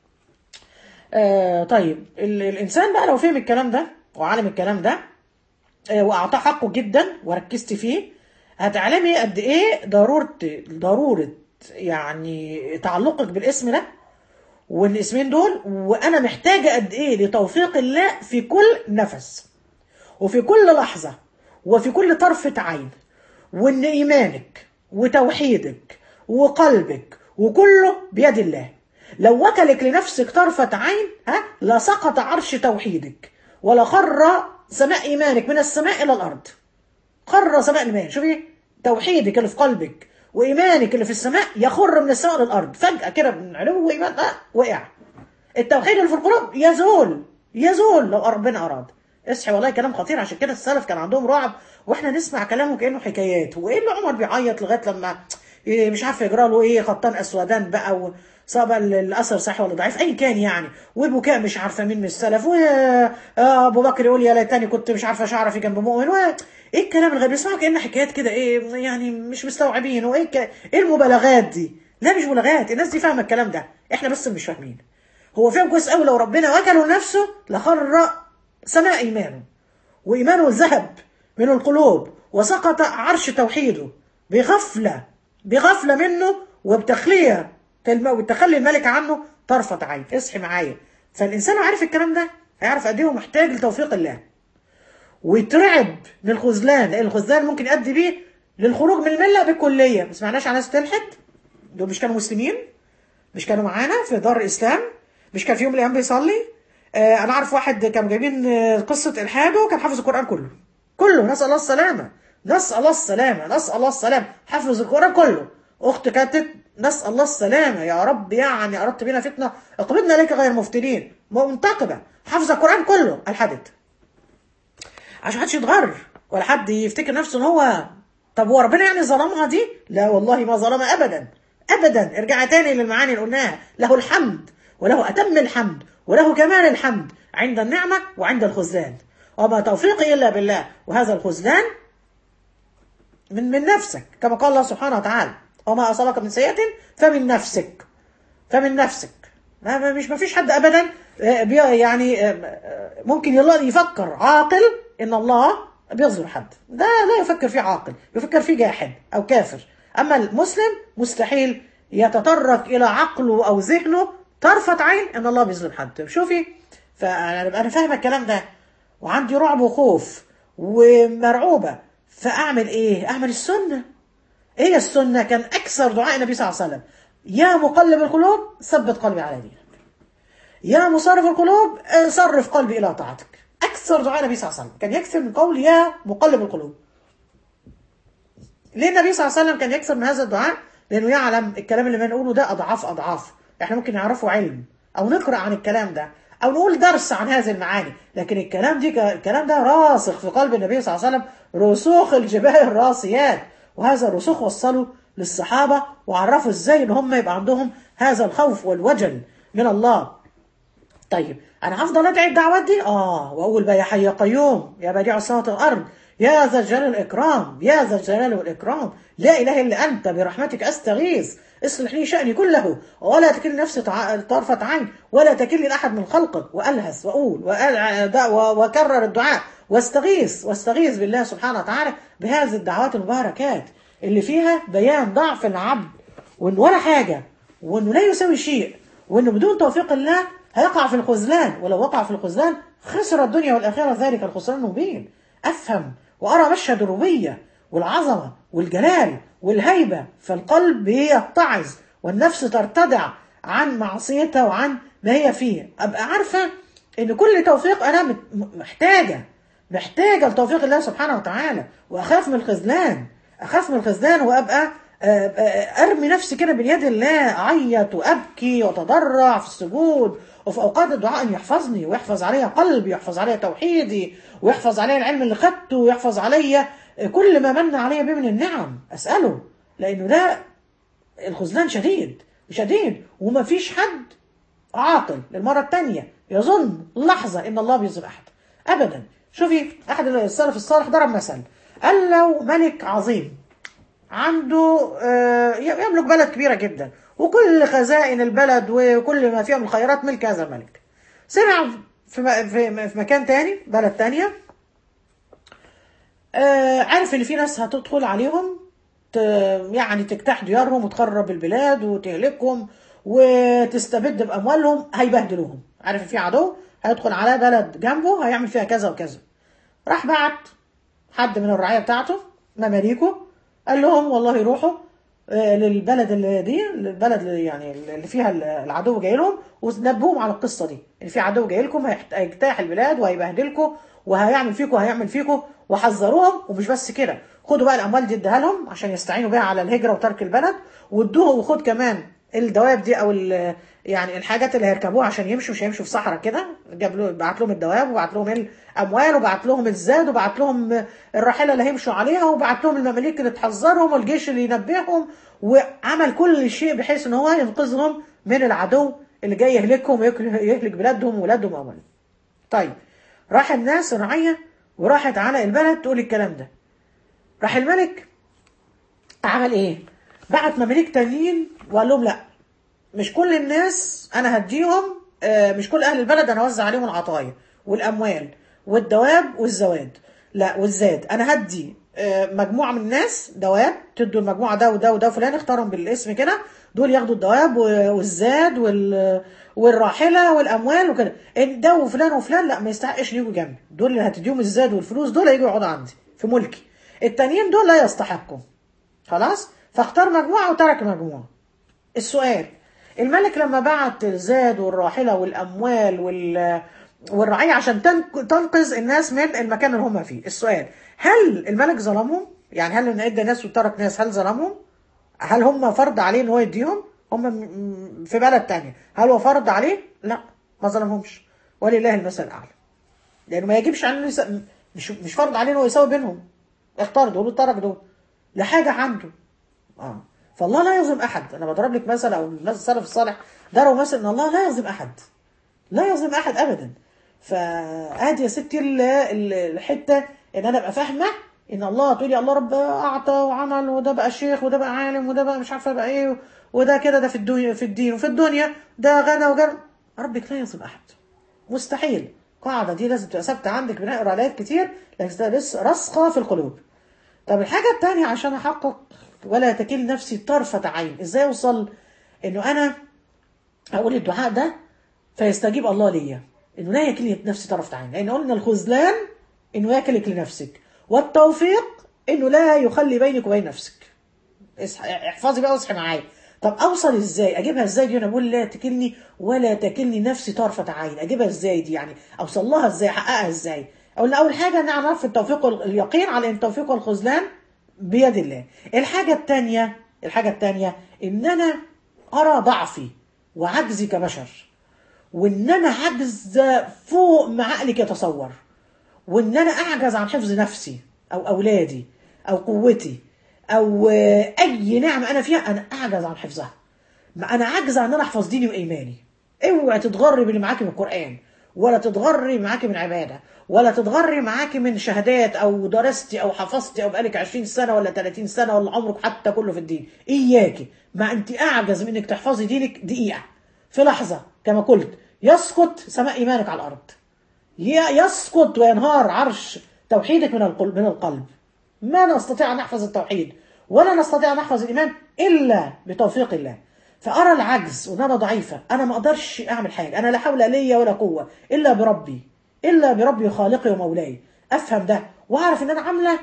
آه طيب الانسان بقى لو فهم الكلام ده وعلم الكلام ده آه واعطاه حقه جدا وركزت فيه، هتعلمي قد ايه ضرورة ضرورة يعني تعلقك بالاسم ده والاسمين دول، وانا محتاجة قد ايه لتوفيق الله في كل نفس وفي كل لحظة وفي كل طرفة عين، وان ايمانك وتوحيدك وقلبك وكله بيد الله. لو وكلك لنفسك طرفة عين ها لسقط عرش توحيدك، ولا خر سماء ايمانك من السماء الى الارض. خر سماء الايمان، شوفي توحيدك اللي في قلبك وايمانك اللي في السماء يخر من السماء للارض فجأة كده من علو ايمان اه وقع. التوحيد اللي في القلوب يزول، يزول لو ربنا اراد. اصحي والله كلام خطير. عشان كده السلف كان عندهم رعب واحنا نسمع كلامه كانه حكايات. وايه اللي عمر بيعيط لغايه لما إيه مش عارف يجرى له ايه خطان اسودان بقى وصاب الاثر صحيح ولا ضعيف اي كان يعني، وبكاء مش عارفه مين من السلف، وابو بكر يقول يا ليتني كنت مش عارفه شعري في جنب مؤمن، ايه الكلام الغريب بيسمعوا كانه حكايات كده ايه يعني مش مستوعبين. وايه ك... ايه المبالغات دي؟ لا مش مبالغات، الناس دي فاهمه الكلام ده، احنا بس مش فاهمين. هو فاهم كويس قوي لو ربنا وكله لنفسه لخر سماء ايمانه وايمانه ذهب من القلوب وسقط عرش توحيده بغفله بغفله منه وبتخليه وبتخلي الملك عنه طرفه عين. اصحي معايا. فالانسان عارف الكلام ده هيعرف قد ايه هو محتاج لتوفيق الله ويترعب من الخذلان، لان الخذلان ممكن يؤدي بيه للخروج من المله بالكليه. ما سمعناش عن ناس تلحد؟ دول مش كانوا مسلمين؟ مش كانوا معانا في دار الاسلام؟ مش كان في يوم من الايام بيصلي؟ آه انا عارف واحد كانوا جايبين آه، قصه الحاده، كان حافظ القران كله كله، نسال الله السلامه، نسال الله السلامه، نسال الله السلامه، حافظ القران كله. اخت كانت نسال الله السلامه، يا رب يعني اردت بنا فتنه اقبضنا اليك غير مفتنين، منتقبه، حافظه القران كله الحدث. عشان محدش يتغر ولا حد يفتكر نفسه ان هو، طب هو ربنا يعني ظلمها دي؟ لا والله ما ظلمها ابدا ابدا. ارجع تاني للمعاني اللي قلناها، له الحمد وله اتم الحمد وله كمال الحمد عند النعمه وعند الخذلان، وما توفيقي الا بالله. وهذا الخذلان من من نفسك، كما قال الله سبحانه وتعالى: وما اصابك من سيئه فمن نفسك، فمن نفسك. ما ما- مش ما فيش حد ابدا آه، بي- يعني آه، آه، ممكن يلا- يفكر عاقل ان الله بيظلم حد، ده لا يفكر فيه عاقل، يفكر فيه جاحد او كافر. اما المسلم مستحيل يتطرق الى عقله او ذهنه طرفة عين ان الله بيظلم حد. شوفي، فانا انا فاهمه الكلام ده، وعندي رعب وخوف ومرعوبه، فاعمل ايه؟ اعمل السنه. ايه السنه؟ كان اكثر دعاء النبي صلى الله عليه وسلم: يا مقلب القلوب ثبت قلبي على دينك، يا مصرف القلوب صرف قلبي الى طاعتك. اكثر دعاء النبي صلى الله عليه وسلم كان يكثر من قول يا مقلب القلوب. ليه النبي صلى الله عليه وسلم كان يكثر من هذا الدعاء؟ لانه يعلم الكلام اللي بنقوله ده اضعاف اضعاف، احنا ممكن نعرفه علم او نقرا عن الكلام ده او نقول درس عن هذه المعاني، لكن الكلام دي الكلام ده راسخ في قلب النبي صلى الله عليه وسلم رسوخ الجبال الراسيات. وهذا الرسوخ وصله للصحابه وعرفوا ازاي ان هم يبقى عندهم هذا الخوف والوجل من الله. طيب انا هفضل ادعي الدعوات دي اه واقول بقى: يا حي يا قيوم، يا بديع السماوات والارض، يا ذا الجلال والاكرام، يا ذا الجلال والاكرام، لا اله الا انت برحمتك استغيث، اصلح لي شاني كله ولا تكلني نفسي تع- طرفة عين ولا تكلني لاحد من خلقك. والهث واقول وأدع- و- واكرر الدعاء واستغيث واستغيث بالله سبحانه وتعالى بهذه الدعوات المباركات اللي فيها بيان ضعف العبد، وان ولا حاجه، وانه لا يساوي شيء، وانه بدون توفيق الله هيقع في الخذلان، ولو وقع في الخذلان خسر الدنيا والآخرة، ذلك الخسران المبين. أفهم وأرى مشهد الربوبية والعظمة والجلال والهيبة، فالقلب يتعظ والنفس ترتدع عن معصيتها وعن ما هي فيه. أبقى عارفة إن كل توفيق أنا مت- محتاجة محتاجة لتوفيق الله سبحانه وتعالى، وأخاف من الخذلان، أخاف من الخذلان وأبقى آه، آه، ارمي نفسي كده بين يد الله، اعيط وابكي واتضرع في السجود وفي اوقات الدعاء ان يحفظني ويحفظ عليا قلبي ويحفظ عليا توحيدي ويحفظ عليا العلم اللي خدته ويحفظ عليا كل ما من عليا به من النعم، اساله. لانه ده الخذلان شديد شديد، وما فيش حد عاقل للمره الثانيه يظن لحظه ان الله بيظلم احد ابدا. شوفي احد السلف الصالح ضرب مثل، قال: لو ملك عظيم عنده آه، يملك بلد كبيرة جدا وكل خزائن البلد وكل ما فيها من الخيرات ملك هذا الملك، سمع في م- في في مكان تاني، بلد تانية، آه، عارف ان في ناس هتدخل عليهم ت- يعني تجتاح ديارهم وتخرب البلاد وتهلكهم وتستبد بأموالهم، هيبهدلوهم، عارف ان في عدو هيدخل على بلد جنبه هيعمل فيها كذا وكذا. راح بعت حد من الرعاية بتاعته مماليكه، قال لهم: والله روحوا آه، للبلد اللي دي، البلد اللي يعني اللي فيها العدو جاي لهم، ونبهوهم على القصه دي ان في عدو جاي لكم هيحت- هيجتاح البلاد وهيبهدلكم وهيعمل فيكم وهيعمل فيكم، وحذروهم. ومش بس كده، خدوا بقى الاموال دي اديها لهم عشان يستعينوا بيها على الهجره وترك البلد، وادوه، وخد كمان الدواب دي او ال- يعني الحاجات اللي هيركبوها عشان يمشوا، مش هيمشوا في صحراء كده. جاب له، بعت لهم الدواب وبعت لهم الاموال وبعت لهم الزاد وبعت لهم الراحله اللي هيمشوا عليها وبعت لهم المماليك اللي تحذرهم والجيش اللي ينبههم، وعمل كل شيء بحيث ان هو ينقذهم من العدو اللي جاي يهلكهم ويهلك بلادهم وولادهم واموالهم. طيب راح الناس الرعيه وراحت على البلد تقول الكلام ده، راح الملك عمل ايه؟ بعت مماليك تانيين وقال لهم: لا، مش كل الناس انا هديهم، آه، مش كل اهل البلد انا اوزع عليهم العطايا والاموال والدواب والزواد، لا والزاد، انا هدي آه، مجموعه من الناس دواب، تدوا المجموعه ده وده وده فلان اختارهم بالاسم كده، دول ياخدوا الدواب والزاد وال والراحله والاموال وكده. إن ده وفلان وفلان لا ما يستحقش يجوا جنبي، دول اللي هتديهم الزاد والفلوس دول يجوا يقعدوا عندي في ملكي، التانيين دول لا يستحقوا. خلاص، فاختار مجموعه وترك مجموعه. السؤال: الملك لما بعت الزاد والراحله والاموال وال والرعيه عشان تنقذ الناس من المكان اللي هم فيه، السؤال هل الملك ظلمهم؟ يعني هل ان ادى ناس وترك ناس هل ظلمهم؟ هل هم فرض عليه ان هو يديهم؟ هم في بلد تانية، هل هو فرض عليه؟ لا، ما ظلمهمش، ولله المثل الاعلى. لانه ما يجبش عنه يس... مش مش فرض عليه انه يساوي بينهم، اختار دول وترك دول لحاجه عنده. اه فالله لا يظلم احد. انا بضرب لك مثل، او الناس السلف الصالح ضربوا مثل ان الله لا يظلم احد، لا يظلم احد ابدا. فادي يا ستي الحته ان انا ابقى فاهمه ان الله، تقولي الله رب اعطى وعمل، وده بقى شيخ، وده بقى عالم، وده بقى مش عارفه بقى ايه، وده كده، ده في الدنيا في الدين وفي الدنيا ده غنى وجر. ربك لا يظلم احد، مستحيل. القاعده دي لازم تبقى ثابته عندك، بنقرا ايات كتير لكن لسه راسخه في القلوب. طب الحاجه الثانيه عشان احقق ولا تكل نفسي طرفه عين، ازاي اوصل انه انا اقول الدعاء ده فيستجيب الله ليا؟ انه لا يكلني نفسي طرفة عين، لان قلنا الخذلان انه يكلك لنفسك، والتوفيق انه لا يخلي بينك وبين نفسك. احفظي بقى واصحي معايا. طب اوصل ازاي؟ اجيبها ازاي دي؟ انا بقول لا تكلني ولا تكلني نفسي طرفة عين، اجيبها ازاي دي؟ يعني اوصل لها ازاي؟ احققها ازاي؟ قلنا اول حاجه ان نعرف التوفيق واليقين على ان التوفيق والخذلان بيد الله. الحاجه الثانيه الحاجه الثانيه ان انا ارى ضعفي وعجزي كبشر، وان انا عجز فوق ما عقلك يتصور، وان انا اعجز عن حفظ نفسي او اولادي او قوتي او اي نعمه انا فيها، انا اعجز عن حفظها. ما انا عاجزه ان انا احفظ ديني وايماني. اوعي تتغري باللي معاكي من القران، ولا تتغري معاكي من عباده، ولا تتغري معاكي من شهادات او درستي او حفظتي او بقالك عشرين سنه ولا ثلاثين سنه ولا عمرك حتى كله في الدين. اياكي، ما انت اعجز من انك تحفظي دينك دقيقه، في لحظه كما قلت يسقط سماء ايمانك على الارض، يسقط وينهار عرش توحيدك من القلب من القلب. ما نستطيع ان نحفظ التوحيد ولا نستطيع ان نحفظ الايمان الا بتوفيق الله. فارى العجز وان انا ضعيفه، انا ما اقدرش اعمل حاجه، انا لا حول لي ولا قوه الا بربي، الا بربي خالقي ومولاي. افهم ده واعرف ان انا عامله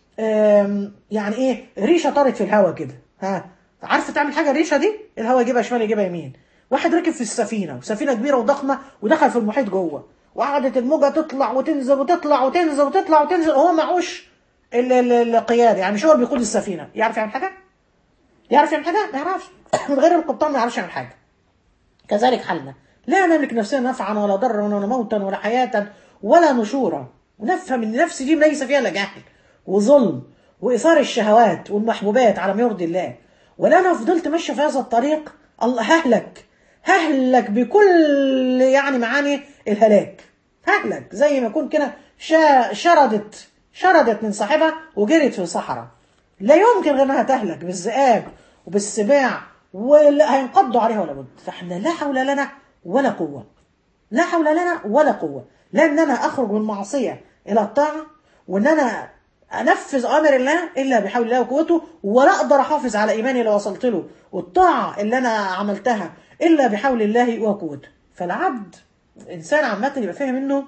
يعني ايه، ريشه طارت في الهواء كده. ها، عارفه تعمل حاجه الريشه دي؟ الهواء يجيبها شمال يجيبها يمين. واحد ركب في السفينه، وسفينه كبيره وضخمه، ودخل في المحيط جوه، وقعدت الموجه تطلع وتنزل وتطلع وتنزل وتطلع وتنزل، وهو معوش القياده، يعني مش هو اللي بيقود السفينه. يعرف يعمل حاجه؟ يعرف يعمل حاجه؟ ما يعرفش. من غير القبطان ما يعرفش يعمل حاجه. كذلك حالنا، لا نملك نفسنا نفعا ولا ضرا ولا موتا ولا حياه ولا نشورا. ونفهم ان النفس دي ليس فيها الا جهل وظلم واثار الشهوات والمحبوبات على ما يرضي الله. ولا انا فضلت ماشيه في هذا الطريق، الله ههلك، ههلك بكل يعني معاني الهلاك. ههلك زي ما يكون كده شردت شردت من صاحبها وجرت في الصحراء. لا يمكن غير انها تهلك بالذئاب وبالسباع، وهينقضوا عليها ولا بد. فاحنا لا حول لنا ولا قوه، لا حول لنا ولا قوه، لا ان انا اخرج من المعصيه الى الطاعه، وان انا انفذ امر الله الا بحول الله وقوته، ولا اقدر احافظ على ايماني لو وصلت له، والطاعه اللي انا عملتها الا بحول الله وقوته. فالعبد انسان عامه يبقى فاهم انه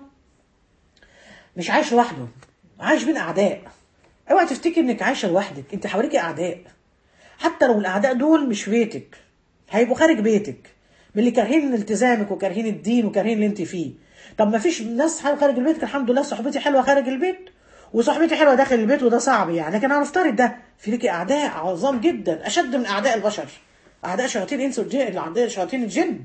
مش عايش لوحده، عايش بين اعداء. اوعى تفتكر انك عايشه لوحدك، انت حواليك اعداء. حتى لو الاعداء دول مش في بيتك، هيبقوا خارج بيتك، من اللي كارهين التزامك وكارهين الدين وكارهين اللي انت فيه. طب ما فيش ناس حلوه خارج البيت؟ الحمد لله صحبتي حلوه خارج البيت، وصحبتي حلوه داخل البيت، وده صعب يعني. لكن انا افترض ده في ليكي اعداء عظام جدا، اشد من اعداء البشر، اعداء شياطين الانس والجن، اعداء شياطين الجن.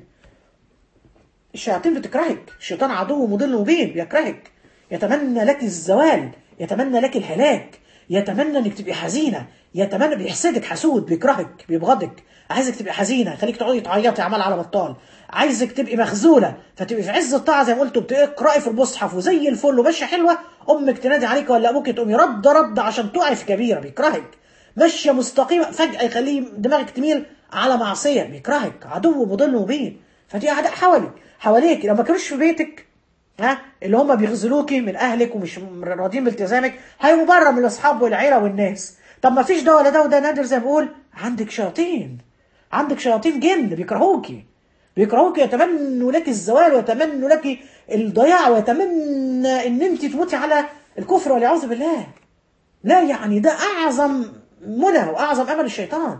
الشياطين بتكرهك، الشيطان عدو مضل مبين، بيكرهك، يتمنى لك الزوال، يتمنى لك الهلاك، يتمنى انك تبقي حزينه، يتمنى، بيحسدك، حسود، بيكرهك، بيبغضك، عايزك تبقي حزينه، خليك تقعدي تعيطي عمال على بطال، عايزك تبقي مخذوله، فتبقي في عز الطاعه زي ما قلت، بتقراي في المصحف وزي الفل وماشيه حلوه، امك تنادي عليك ولا ابوك تقومي رد رد عشان تقعي في كبيره، بيكرهك. ماشيه مستقيمه فجاه يخليه دماغك تميل على معصيه، بيكرهك، عدو مضل مبين. فدي اعداء حواليك حواليك لو ما كانوش في بيتك، ها، اللي هم بيخذلوكي من اهلك ومش راضيين بالتزامك، هيبقوا بره من الاصحاب والعيله والناس. طب ما فيش ده ولا ده، وده نادر زي ما بقول، عندك شياطين، عندك شياطين جن بيكرهوكي، بيكرهوكي، يتمنوا لك الزوال ويتمنوا لك الضياع ويتمنى ان انت تموتي على الكفر والعياذ بالله. لا يعني ده اعظم منى واعظم امل الشيطان،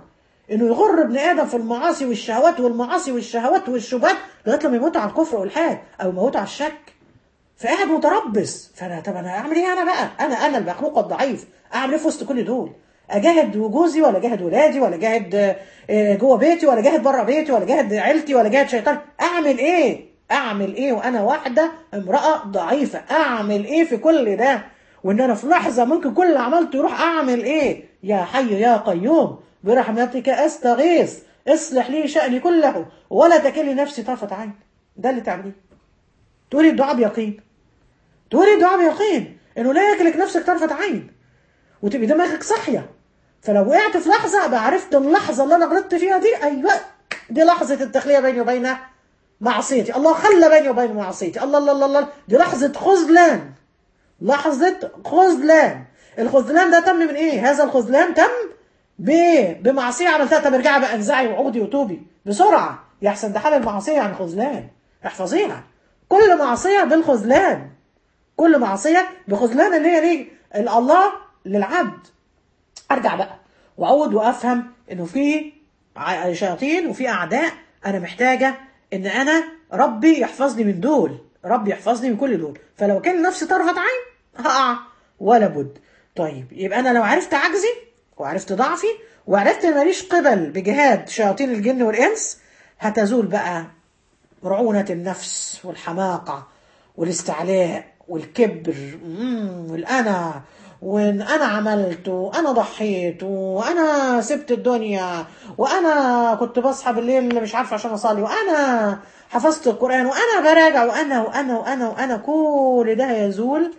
انه يغر ابن ادم في المعاصي والشهوات والمعاصي والشهوات والشبهات لغايه لما يموت على الكفر والحاد او يموت على الشك. فقاعد متربص. فانا طب انا اعمل ايه؟ انا بقى انا انا المخلوق الضعيف اعمل ايه في وسط كل دول؟ اجاهد جوزي ولا اجاهد ولادي ولا اجاهد جوه بيتي ولا اجاهد بره بيتي ولا اجاهد عيلتي ولا اجاهد شيطان؟ اعمل ايه؟ اعمل ايه وانا واحده امراه ضعيفه؟ اعمل ايه في كل ده؟ وان انا في لحظه ممكن كل اللي عملته يروح. اعمل ايه؟ يا حي يا قيوم برحمتك استغيث اصلح لي شأني كله ولا تكلني نفسي طرفة عين. ده اللي تعمليه. تقولي الدعاء بيقين، تقولي الدعاء بيقين انه لا يكلك نفسك طرفة عين وتبقي دماغك صاحيه. فلو وقعت في لحظه ابقى عرفت اللحظه اللي انا غلطت فيها دي، ايوه دي لحظه التخليه بيني وبين معصيتي. الله خلى بيني وبين معصيتي. الله الله الله الله دي لحظه خذلان، لحظه خذلان. الخذلان ده تم من ايه؟ هذا الخذلان تم بايه؟ بمعصيه عملتها. طب ارجعي بقى انزعي وعودي وتوبي بسرعه يا احسن ده حال المعصيه يعني خذلان. احفظيها، كل معصيه بالخذلان، كل معصيه بخذلان اللي هي ليه؟ الله للعبد. ارجع بقى واعود وافهم انه في شياطين وفي اعداء، انا محتاجه ان انا ربي يحفظني من دول، ربي يحفظني من كل دول. فلو كان نفسي طرفه عين هقع ولا بد. طيب يبقى انا لو عرفت عجزي وعرفت ضعفي وعرفت ان ماليش قبل بجهاد شياطين الجن والانس، هتزول بقى رعونه النفس والحماقه والاستعلاء والكبر والانا، وان انا عملت وانا ضحيت وانا سبت الدنيا وانا كنت بصحى بالليل مش عارفه عشان اصلي وانا حفظت القران وانا براجع وانا وانا وانا وانا كل ده يزول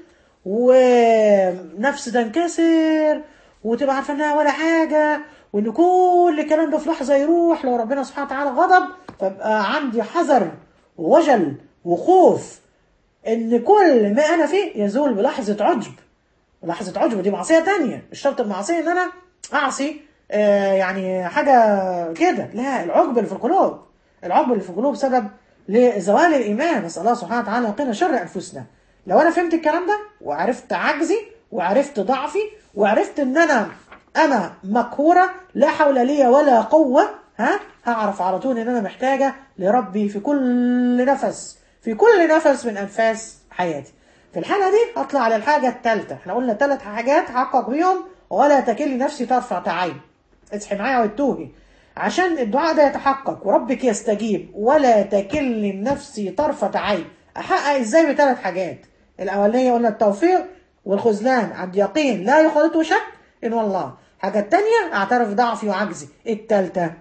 ونفس تنكسر وتبقى عارفه انها ولا حاجه، وان كل الكلام ده في لحظه يروح لو ربنا سبحانه وتعالى غضب. فبقى عندي حذر ووجل وخوف ان كل ما انا فيه يزول بلحظه عجب. لحظة عجب دي معصية تانية، مش شرط المعصية ان انا اعصي آه يعني حاجة كده، لا، العجب اللي في القلوب، العجب اللي في القلوب سبب لزوال الايمان. نسأل الله سبحانه وتعالى يقينا شر انفسنا. لو انا فهمت الكلام ده وعرفت عجزي وعرفت ضعفي وعرفت ان انا انا مقهورة لا حول لي ولا قوة، ها هعرف على طول ان انا محتاجة لربي في كل نفس، في كل نفس من انفاس حياتي. في الحالة دي هطلع على الحاجة الثالثة. احنا قلنا ثلاث حاجات حقق بيهم ولا تكلي نفسي طرفة عين. اصحي معايا وتوهي عشان الدعاء ده يتحقق وربك يستجيب. ولا تكلي نفسي طرفة عين احقق ازاي؟ بثلاث حاجات. الاولانية قلنا التوفيق والخذلان عند يقين لا يخالطه شك ان والله. الحاجة الثانية اعترف ضعفي وعجزي. الثالثة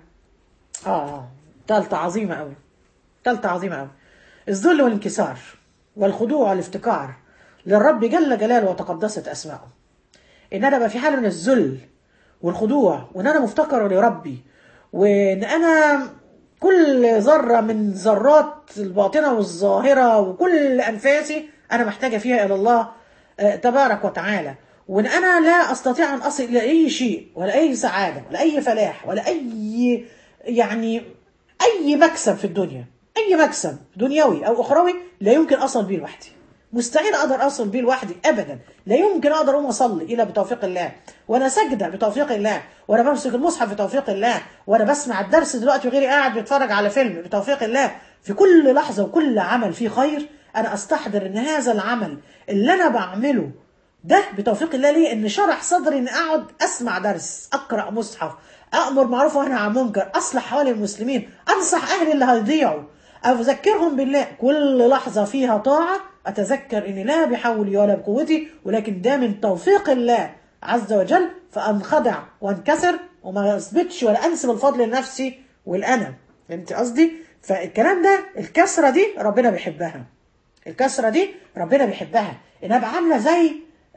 اه ثالثة عظيمة قوي، ثالثة عظيمة قوي، الذل والانكسار والخضوع والافتقار للرب جل جلاله وتقدست اسماؤه. ان انا بقى في حال من الذل والخضوع وان انا مفتقر لربي، وان انا كل ذره من ذرات الباطنه والظاهره وكل انفاسي انا محتاجه فيها الى الله تبارك وتعالى، وان انا لا استطيع ان اصل الى اي شيء ولا اي سعاده ولا اي فلاح ولا اي يعني اي مكسب في الدنيا، اي مكسب دنيوي او اخروي لا يمكن اصل بيه لوحدي. مستحيل اقدر اصل بيه لوحدي ابدا. لا يمكن اقدر اقوم اصلي الا بتوفيق الله، وانا ساجده بتوفيق الله، وانا بمسك المصحف بتوفيق الله، وانا بسمع الدرس دلوقتي وغيري قاعد بيتفرج على فيلم بتوفيق الله. في كل لحظه وكل عمل فيه خير انا استحضر ان هذا العمل اللي انا بعمله ده بتوفيق الله. ليه؟ ان شرح صدري ان اقعد اسمع درس، اقرا مصحف، امر معروف وانهى عن منكر، اصلح حوالي المسلمين، انصح اهلي اللي هيضيعوا، اذكرهم بالله. كل لحظه فيها طاعه اتذكر اني لا بحولي ولا بقوتي، ولكن ده من توفيق الله عز وجل، فانخدع وانكسر وما اثبتش ولا انسب الفضل لنفسي والانا. فهمت قصدي؟ فالكلام ده الكسره دي ربنا بيحبها، الكسره دي ربنا بيحبها. انها ابقى عامله زي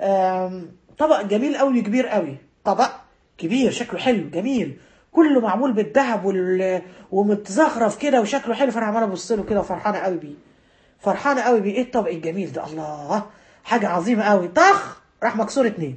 طبق جميل قوي كبير قوي، طبق كبير شكله حلو جميل كله معمول بالذهب وال... ومتزخرف كده وشكله حلو، فانا عماله ابص له كده وفرحانه قوي بيه، فرحانه قوي بيه. ايه الطبق الجميل ده؟ الله، حاجه عظيمه قوي. طخ راح مكسور اتنين.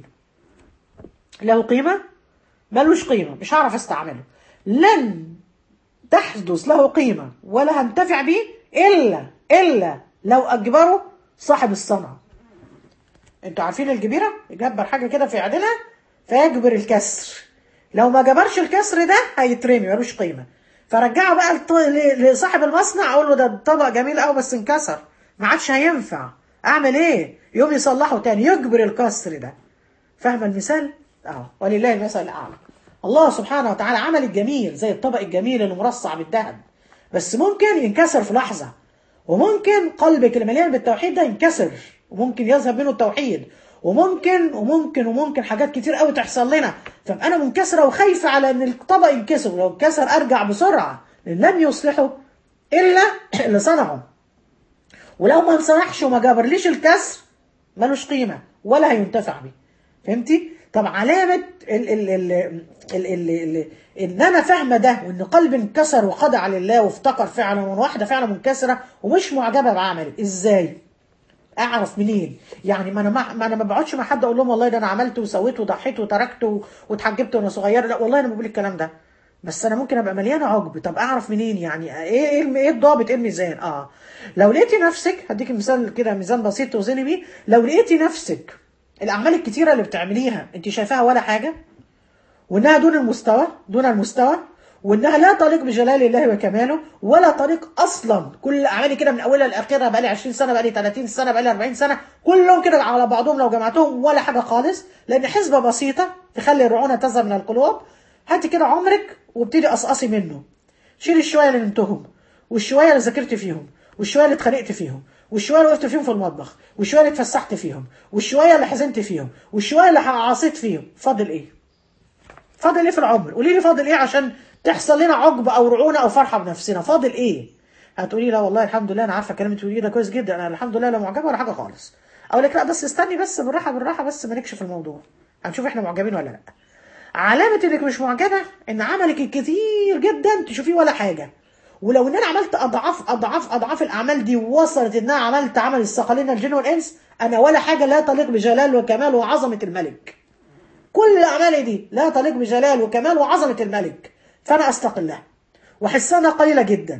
له قيمه؟ ملوش قيمه، مش هعرف استعمله، لن تحدث له قيمه ولا هنتفع بيه الا الا لو اجبره صاحب الصنعه. انتوا عارفين الجبيره؟ يجبر حاجه كده في عدلها فيجبر الكسر. لو ما جبرش الكسر ده هيترمي ملوش قيمه. فرجعه بقى لصاحب المصنع، اقول له ده الطبق جميل قوي بس انكسر، ما عادش هينفع، اعمل ايه؟ يوم يصلحه تاني، يجبر الكسر ده. فاهمه المثال؟ اه، ولله المثل الاعلى. الله سبحانه وتعالى عمل الجميل زي الطبق الجميل اللي مرصع بالذهب، بس ممكن ينكسر في لحظه، وممكن قلبك اللي مليان بالتوحيد ده ينكسر، وممكن يذهب منه التوحيد، وممكن وممكن وممكن حاجات كتير قوي تحصل لنا، فابقى انا منكسره وخايفه على ان الطبق ينكسر، ولو اتكسر ارجع بسرعه، لان لن يصلحه الا اللي صنعه. ولو ما انصلحش وما جابرليش الكسر ملوش قيمه ولا هينتفع بيه. فهمتي؟ طب علامه ال ال ال ال ال ال ان انا فاهمه ده، وان قلبي انكسر وخضع لله وافتكر فعلا، وان واحده فعلا منكسره ومش معجبه بعملي، ازاي؟ اعرف منين؟ يعني ما انا ما, ما انا ما بقعدش مع حد اقول لهم والله ده انا عملت وسويت وضحيت وتركت واتحجبت وانا صغيره، لا والله انا بقول الكلام ده، بس انا ممكن ابقى مليانه عجب. طب اعرف منين؟ يعني ايه ايه ايه الضابط، ايه الميزان؟ اه لو لقيتي نفسك، هديك مثال كده، ميزان بسيط توزني بيه. لو لقيتي نفسك الاعمال الكتيره اللي بتعمليها انت شايفاها ولا حاجه، وانها دون المستوى دون المستوى وانها لا تليق بجلال الله وكماله، ولا تليق اصلا، كل اعمالي كده من اولها لاخرها، بقالي عشرين سنه، بقالي ثلاثين سنه، بقالي أربعين سنه، كلهم كده على بعضهم لو جمعتهم ولا حاجه خالص، لان حسبه بسيطه تخلي الرعونه تذهب من القلوب. هاتي كده عمرك وابتدي قصقصي منه، شيل الشويه اللي نمتهم، والشويه اللي ذاكرت فيهم، والشويه اللي اتخانقت فيهم، والشويه اللي وقفت فيهم في المطبخ، والشويه اللي اتفسحت فيهم، والشويه اللي حزنت فيهم، والشويه اللي عاصيت فيهم. فاضل ايه؟ فاضل ايه في العمر؟ قولي لي فاضل ايه عشان تحصل لنا عقبه او رعونه او فرحه بنفسنا؟ فاضل ايه؟ هتقولي لا والله الحمد لله انا عارفه الكلام اللي بتقوليه ده كويس جدا، انا الحمد لله لا معجبه ولا حاجه خالص. اقول لك لا بس استني بس، بالراحه بالراحه بس، مالكش في الموضوع، هنشوف احنا معجبين ولا لا. علامه انك مش معجبه ان عملك الكتير جدا تشوفيه ولا حاجه، ولو ان انا عملت اضعاف اضعاف اضعاف الاعمال دي، ووصلت ان انا عملت عمل الثقلين الجن والانس، انا ولا حاجه لا تليق بجلال وكمال وعظمه الملك. كل اعمالي دي لا تليق بجلال وكمال وعظمه الملك، فانا استقلها واحسها قليله جدا.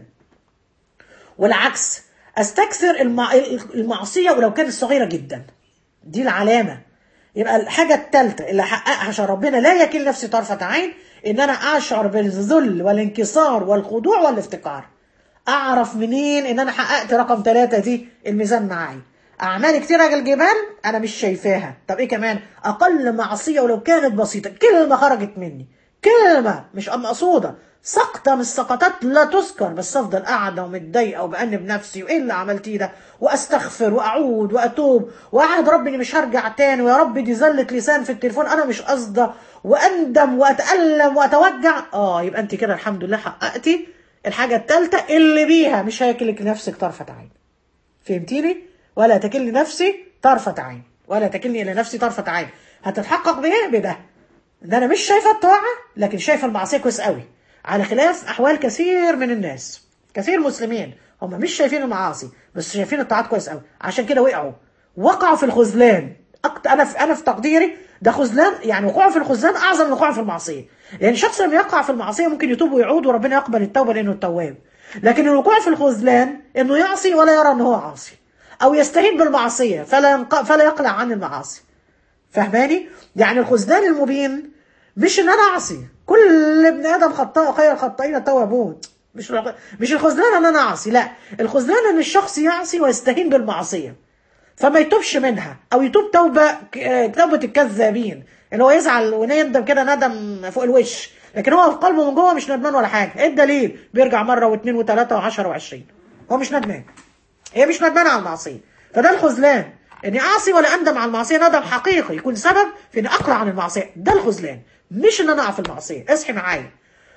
والعكس، استكثر المع... المعصيه ولو كانت صغيره جدا. دي العلامه. يبقى الحاجه الثالثه اللي احققها عشان ربنا لا يكل نفسي طرفه عين، ان انا اشعر بالذل والانكسار والخضوع والافتقار. اعرف منين ان انا حققت رقم ثلاثة دي؟ الميزان معايا. اعمال كتير على الجبال انا مش شايفاها. طب ايه كمان؟ اقل معصيه ولو كانت بسيطه، كلمه خرجت مني، كلمه مش مقصوده، سقطه من السقطات لا تذكر، بس افضل قاعده ومتضايقه وبأنب نفسي، وايه اللي عملتيه ده، واستغفر واعود واتوب واعهد ربي اني مش هرجع تاني، ويا رب دي زله لسان في التليفون انا مش قصده، واندم واتالم واتوجع. اه يبقى انت كده الحمد لله حققتي الحاجه الثالثه اللي بيها مش هيكلك نفسك طرفه عين. فهمتيني؟ ولا تكلني نفسي طرفة عين، ولا تكلني إلى نفسي طرفة عين. هتتحقق بإيه؟ بده، ده أنا مش شايفة الطاعة لكن شايفة المعصية كويس قوي، على خلاف أحوال كثير من الناس. كثير مسلمين هم مش شايفين المعاصي بس شايفين الطاعات كويس قوي، عشان كده وقعوا وقعوا في الخذلان. أنا في أنا في تقديري ده خذلان، يعني وقوعه في الخذلان أعظم من وقوعه في المعصية، لأن يعني الشخص لما يقع في المعصية ممكن يتوب ويعود وربنا يقبل التوبة لأنه التواب، لكن الوقوع في الخذلان إنه يعصي ولا يرى إنه هو عاصي، او يستهين بالمعصيه فلا ينق... فلا يقلع عن المعاصي. فهماني؟ يعني الخذلان المبين مش ان انا اعصي، كل ابن ادم خطاء خير الخطائين التوابون، مش مش الخذلان ان انا اعصي، لا، الخذلان ان الشخص يعصي ويستهين بالمعصيه فما يتوبش منها، او يتوب توبه توبه الكذابين، اللي هو يزعل ويندم كده ندم فوق الوش، لكن هو في قلبه من جوه مش ندمان ولا حاجه. ايه الدليل؟ بيرجع مره واثنين وثلاثه وعشرة وعشرين، هو مش ندمان، هي مش ندمان على المعصيه. فده الخذلان، اني اعصي ولا اندم على المعصيه ندم حقيقي يكون سبب في اني اقلع عن المعصيه، ده الخذلان، مش ان انا اقع في المعصيه. اصحي معايا.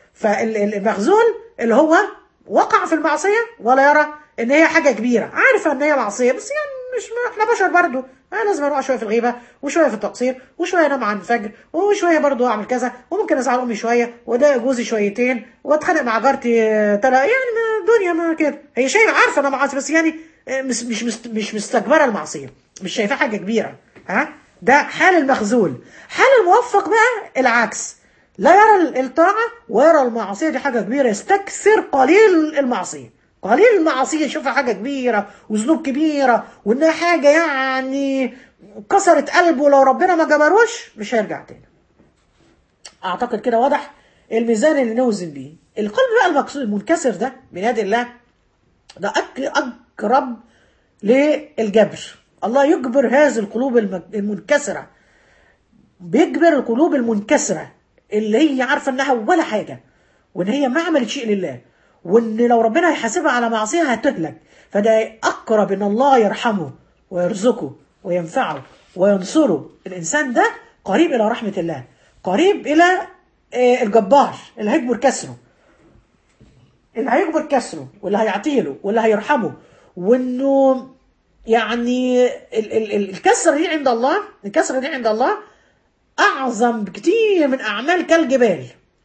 فالمخذول اللي هو وقع في المعصيه ولا يرى ان هي حاجه كبيره، عارفه ان هي معصيه بس يعني مش، احنا بشر برضه، انا لازم اروح شويه في الغيبه وشويه في التقصير وشويه انام عن الفجر وشويه برضه اعمل كذا، وممكن ازعل امي شويه وده جوزي شويتين واتخانق مع جارتي تلا، يعني الدنيا ما كده. هي شايفه عارفه انا معاصي بس يعني مش مش مش مستكبره المعصيه، مش شايفاها حاجه كبيره. ها، ده حال المخذول. حال الموفق بقى العكس، لا يرى الطاعه ويرى المعصيه دي حاجه كبيره، يستكثر قليل المعصيه. قليل المعصيه يشوفها حاجه كبيره وذنوب كبيره وانها حاجه يعني كسرت قلبه، لو ربنا ما جبروش مش هيرجع تاني. اعتقد كده واضح الميزان اللي نوزن بيه. القلب بقى المكسور المنكسر ده بيد الله، ده اقرب للجبر. الله يجبر هذه القلوب المنكسره، بيجبر القلوب المنكسره اللي هي عارفه انها ولا حاجه، وان هي ما عملت شيء لله، وان لو ربنا هيحاسبها على معصيه هتهلك. فده اقرب ان الله يرحمه ويرزقه وينفعه وينصره. الانسان ده قريب الى رحمه الله، قريب الى الجبار اللي هيجبر كسره، اللي هيجبر كسره واللي هيعطيله واللي هيرحمه. وانه يعني ال ال ال الكسر دي عند الله، الكسر دي عند الله اعظم بكتير من اعمال كالجبال،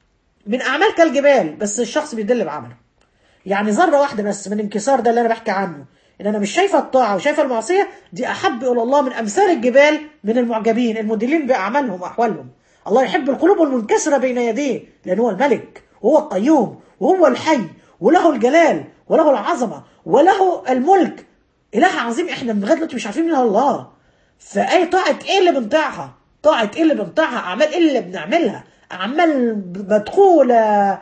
من اعمال كالجبال. بس الشخص بيدل بعمله، يعني ذره واحده بس من انكسار ده اللي انا بحكي عنه، ان انا مش شايفه الطاعه وشايفه المعصيه دي احب الى الله من امثال الجبال من المعجبين المدلين باعمالهم واحوالهم. الله يحب القلوب المنكسره بين يديه، لان هو الملك وهو القيوم وهو الحي وله الجلال وله العظمه وله الملك. اله عظيم احنا لغايه دلوقتي مش عارفين مين هو الله. فاي طاعه ايه اللي بنطيعها؟ طاعه ايه اللي بنطيعها؟ اعمال ايه اللي بنعملها؟ اعمال مدخوله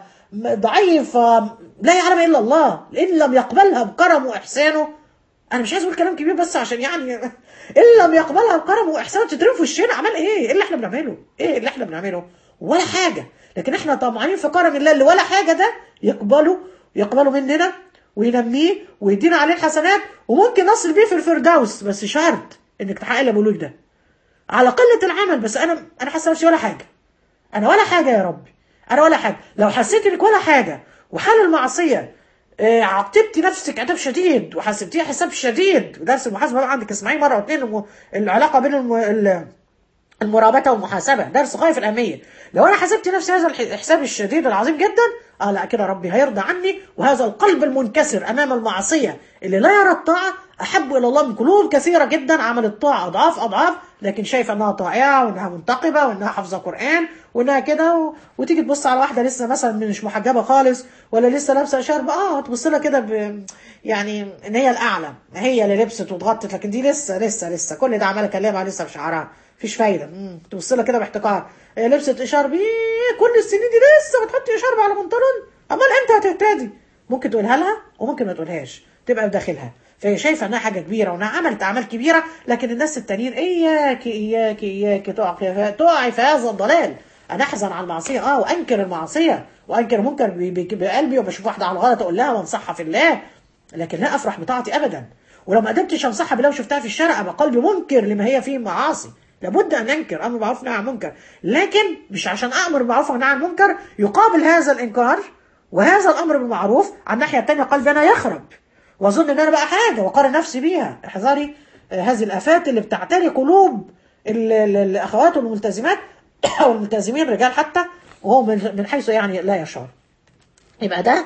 ضعيفه لا يعلم الا الله، ان لم يقبلها بكرم واحسانه. انا مش عايز اقول كلام كبير بس عشان يعني ان لم يقبلها بكرم واحسانه تترمي في وشنا. اعمال ايه؟ ايه اللي احنا بنعمله؟ ايه اللي احنا بنعمله؟ ولا حاجه. لكن احنا طمعانين في كرم الله اللي ولا حاجه، ده يقبله يقبله مننا وينميه ويدينا عليه الحسنات، وممكن نصل بيه في الفردوس، بس شرط انك تحقق اللي بقوله ده على قله العمل. بس انا انا حاسه نفسي ولا حاجه، انا ولا حاجه يا ربي، انا ولا حاجه. لو حسيت انك ولا حاجه وحال المعصيه آه عاقبتي نفسك عتاب شديد وحسبتيها حساب شديد، ودرس المحاسبه بقى عندك اسمعيه مره واثنين، العلاقه بين الم... المرابطه والمحاسبه درس غايه في الاهميه. لو انا حسبت نفسي هذا الحساب الشديد العظيم جدا، اه لا كده ربي هيرضى عني. وهذا القلب المنكسر امام المعصيه اللي لا يرى الطاعه احب الى الله من قلوب كثيره جدا عملت طاعه اضعاف اضعاف، لكن شايفه انها طائعه وانها منتقبه وانها حافظه قران وانها كده و... وتيجي تبص على واحده لسه مثلا مش محجبه خالص ولا لسه لابسه شرب، اه تبص لها كده ب... يعني ان هي الاعلى، هي اللي لبست واتغطت، لكن دي لسه لسه لسه كل ده عماله اكلمها لسه في شعرها مفيش فايده. امم تبص لها كده باحتقار، هي لبست اشارب، ايه كل السنين دي لسه بتحط اشارب على بنطلون، امال امتى هتهتدي؟ ممكن تقولها لها وممكن ما تقولهاش، تبقى بداخلها. فهي شايفه انها حاجه كبيره وانها عملت اعمال كبيره، لكن الناس التانيين اياك اياك اياك تقع تقعي في هذا الضلال. انا احزن على المعصيه اه وانكر المعصيه وانكر منكر بقلبي، وبشوف واحده على الغلط اقول لها وانصحها في الله، لكن لا افرح بطاعتي ابدا. ولو ما قدرتش انصحها بالله وشفتها في الشارع ابقى قلبي منكر لما هي فيه معاصي. لابد ان انكر، امر معروف نهي عن منكر، لكن مش عشان امر بالمعروف ونهي عن المنكر يقابل هذا الانكار وهذا الامر بالمعروف على الناحيه الثانيه قلبي انا يخرب واظن ان انا بقى حاجه واقارن نفسي بيها. احذري هذه الافات اللي بتعتري قلوب الاخوات والملتزمات او الملتزمين رجال حتى، وهو من حيث يعني لا يشعر. يبقى ده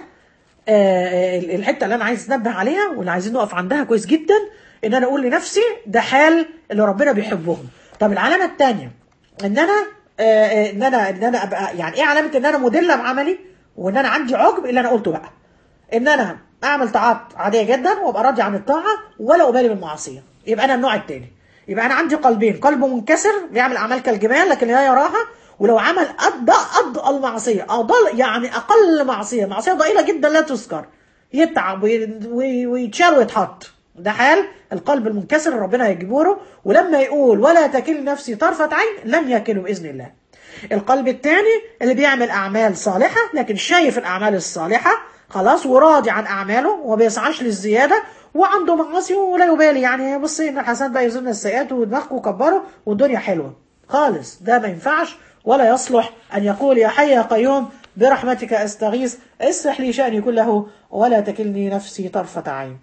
الحته اللي انا عايز انبه عليها واللي عايزين نقف عندها كويس جدا، ان انا اقول لنفسي ده حال اللي ربنا بيحبهم. طب العلامه الثانيه ان انا ان انا ان انا ابقى يعني ايه علامه ان انا مدله بعملي وان انا عندي عجب اللي انا قلته بقى، ان انا اعمل طاعات عاديه جدا وابقى راضي عن الطاعه ولا ابالي بالمعصيه. يبقى انا النوع الثاني، يبقى انا عندي قلبين، قلب منكسر بيعمل اعمال كالجبال لكن لا يراها، ولو عمل أض أض المعصيه اضل يعني اقل معصيه، معصيه ضئيله جدا لا تذكر، يتعب ويتشال ويتحط. ده حال القلب المنكسر ربنا يجبره، ولما يقول ولا تكل نفسي طرفة عين لن يكله بإذن الله. القلب الثاني اللي بيعمل أعمال صالحة لكن شايف الأعمال الصالحة خلاص وراضي عن أعماله وما بيسعاش للزيادة وعنده معاصي ولا يبالي، يعني بصي إن الحسنات بقى يزن السيئات ودماغه وكبره والدنيا حلوة خالص. ده ما ينفعش ولا يصلح أن يقول يا حي يا قيوم برحمتك أستغيث اصلح لي شأني كله ولا تكلني نفسي طرفة عين.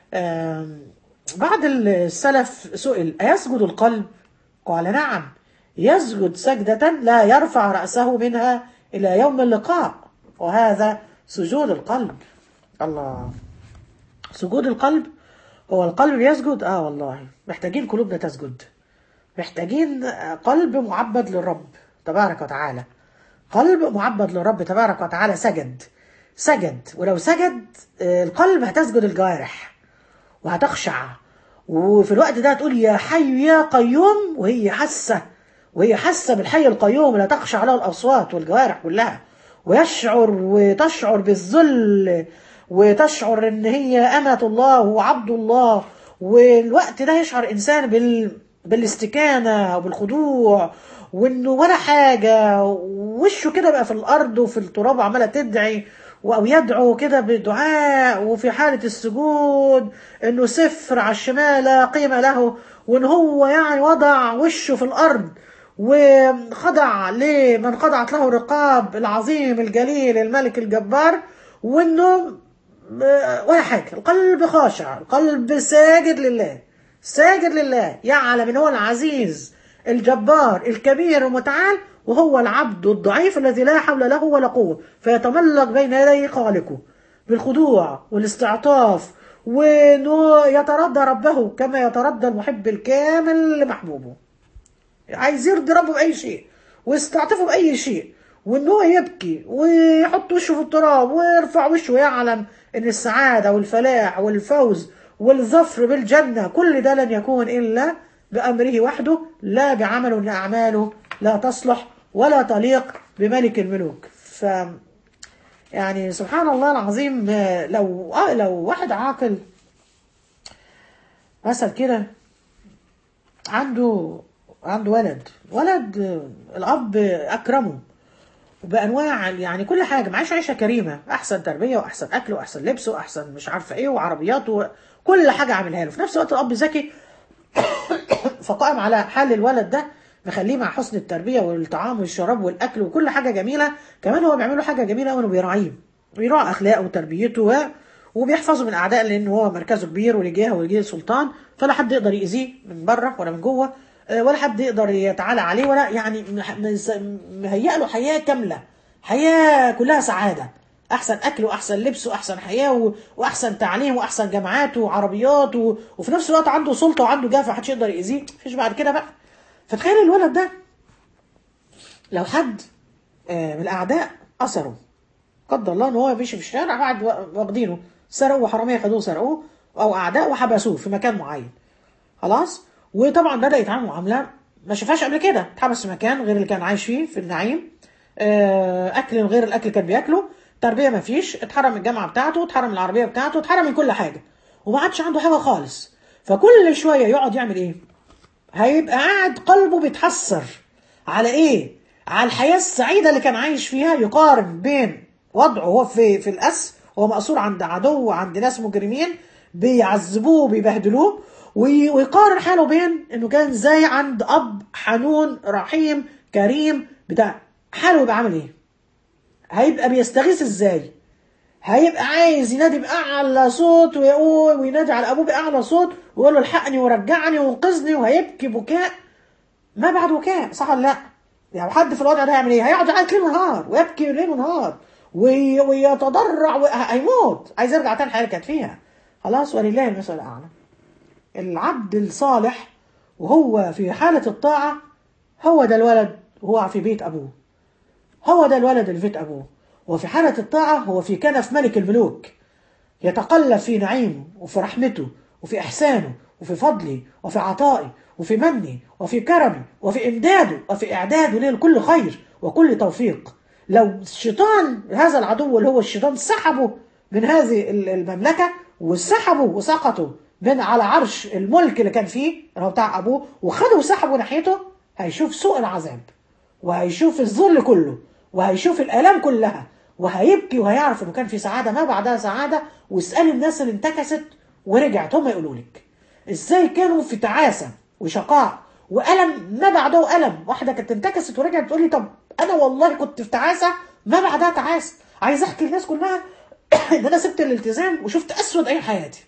بعض السلف سئل أيسجد القلب؟ قال نعم يسجد سجدة لا يرفع رأسه منها إلى يوم اللقاء، وهذا سجود القلب. الله، سجود القلب. هو القلب يسجد؟ آه والله محتاجين قلوبنا تسجد، محتاجين قلب معبد للرب تبارك وتعالى، قلب معبد للرب تبارك وتعالى. سجد سجد ولو سجد القلب هتسجد الجوارح وهتخشع، وفي الوقت ده هتقول يا حي يا قيوم وهي حاسه وهي حاسة بالحي القيوم لا تخشع له الأصوات والجوارح كلها، ويشعر وتشعر بالذل، وتشعر ان هي أمة الله وعبد الله. والوقت ده يشعر إنسان بال... بالاستكانة وبالخضوع، وانه ولا حاجة، وشه كده بقى في الأرض وفي التراب عمالة تدعي أو يدعو كده بدعاء. وفي حالة السجود انه صفر على الشمال لا قيمة له، وان هو يعني وضع وشه في الأرض وخضع لمن خضعت له الرقاب العظيم الجليل الملك الجبار، وانه ولا حاجة، القلب خاشع، القلب ساجد لله، ساجد لله، يعلم ان هو العزيز الجبار الكبير المتعال، وهو العبد الضعيف الذي لا حول له ولا قوة، فيتملق بين يدي خالقه بالخضوع والاستعطاف، وانه يتردى ربه كما يتردى المحب الكامل لمحبوبه. عايز يرضي ربه بأي شيء ويستعطفه بأي شيء، وان هو يبكي ويحط وشه في التراب ويرفع وشه ويعلم ان السعادة والفلاح والفوز والظفر بالجنة كل ده لن يكون إلا بأمره وحده، لا بعمل من أعماله لا تصلح ولا تليق بملك الملوك. ف يعني سبحان الله العظيم، لو لو واحد عاقل مثلا كده عنده عنده ولد ولد الأب أكرمه بأنواع يعني كل حاجة، معيش عيشة كريمة، أحسن تربية وأحسن أكل وأحسن لبس وأحسن مش عارفة إيه وعربيات وكل حاجة عاملها له. في نفس الوقت الأب ذكي فقائم على حال الولد ده، مخليه مع حسن التربية والطعام والشراب والأكل وكل حاجة جميلة. كمان هو بيعمل له حاجة جميلة أوي، إنه بيراعيه، بيراعي أخلاقه وتربيته و... وبيحفظه من الأعداء، لأنه هو مركزه كبير وليه جهة وليه سلطان، فلا حد يقدر يأذيه من بره ولا من جوه، ولا حد يقدر يتعالى عليه، ولا يعني مهيأ له حياة كاملة، حياة كلها سعادة، أحسن أكل وأحسن لبس وأحسن حياة و... وأحسن تعليم وأحسن جامعات وعربيات و... وفي نفس الوقت عنده سلطة وعنده جاه، محدش يقدر يأذيه، مفيش بعد كده بقى. فتخيل الولد ده لو حد من الأعداء أثره قدر الله، إن هو ماشي في الشارع بعد واخدينه سرقوه وحرامية خدوه سرقوه، أو أعداء وحبسوه في مكان معين، خلاص. وطبعا بدأ يتعامل معاملة ما شافهاش قبل كده، اتحبس في مكان غير اللي كان عايش فيه في النعيم، أكل غير الأكل اللي كان بياكله، تربية ما فيش، اتحرم من الجامعة بتاعته، اتحرم من العربية بتاعته، اتحرم من كل حاجة، وما عادش عنده حاجة خالص. فكل شوية يقعد يعمل ايه؟ هيبقى قاعد قلبه بيتحسر على ايه؟ على الحياة السعيدة اللي كان عايش فيها، يقارن بين وضعه هو في في الأس، هو مأسور عند عدو وعند ناس مجرمين بيعذبوه وبيبهدلوه، ويقارن حاله بين انه كان زي عند اب حنون رحيم كريم بتاع. حاله يبقى عامل ايه؟ هيبقى بيستغيث ازاي؟ هيبقى عايز ينادي بأعلى صوت ويقول وينادي على أبوه بأعلى صوت ويقول له الحقني ورجعني وانقذني، وهيبكي بكاء ما بعد بكاء، صح ولا لا؟ يعني حد في الوضع ده هيعمل ايه؟ هيقعد يعيط ليل ونهار ويبكي ليل ونهار وي... ويتضرع وهيموت، عايز يرجع تاني الحياة اللي كانت فيها، خلاص. ولله المثل الأعلى. العبد الصالح وهو في حالة الطاعة هو ده الولد وهو في بيت أبوه، هو ده الولد اللي في بيت أبوه، وفي حالة الطاعة هو في كنف ملك الملوك، يتقلب في نعيمه وفي رحمته وفي إحسانه وفي فضله وفي عطائه وفي منه وفي كرمه وفي إمداده وفي إعداده ليه لكل خير وكل توفيق. لو الشيطان هذا العدو اللي هو الشيطان سحبه من هذه المملكة وسحبه وسقطه من على عرش الملك اللي كان فيه اللي هو بتاع أبوه وخده وسحبه ناحيته، هيشوف سوء العذاب وهيشوف الذل كله وهيشوف الآلام كلها، وهيبكي وهيعرف انه كان في سعادة ما بعدها سعادة. واسأل الناس اللي انتكست ورجعت، هم يقولوا لك ازاي كانوا في تعاسة وشقاء وألم ما بعده ألم. واحدة كانت انتكست ورجعت تقول لي طب أنا والله كنت في تعاسة ما بعدها تعاسة. عايز أحكي للناس كلها إن أنا سبت الالتزام وشفت أسود أيام حياتي،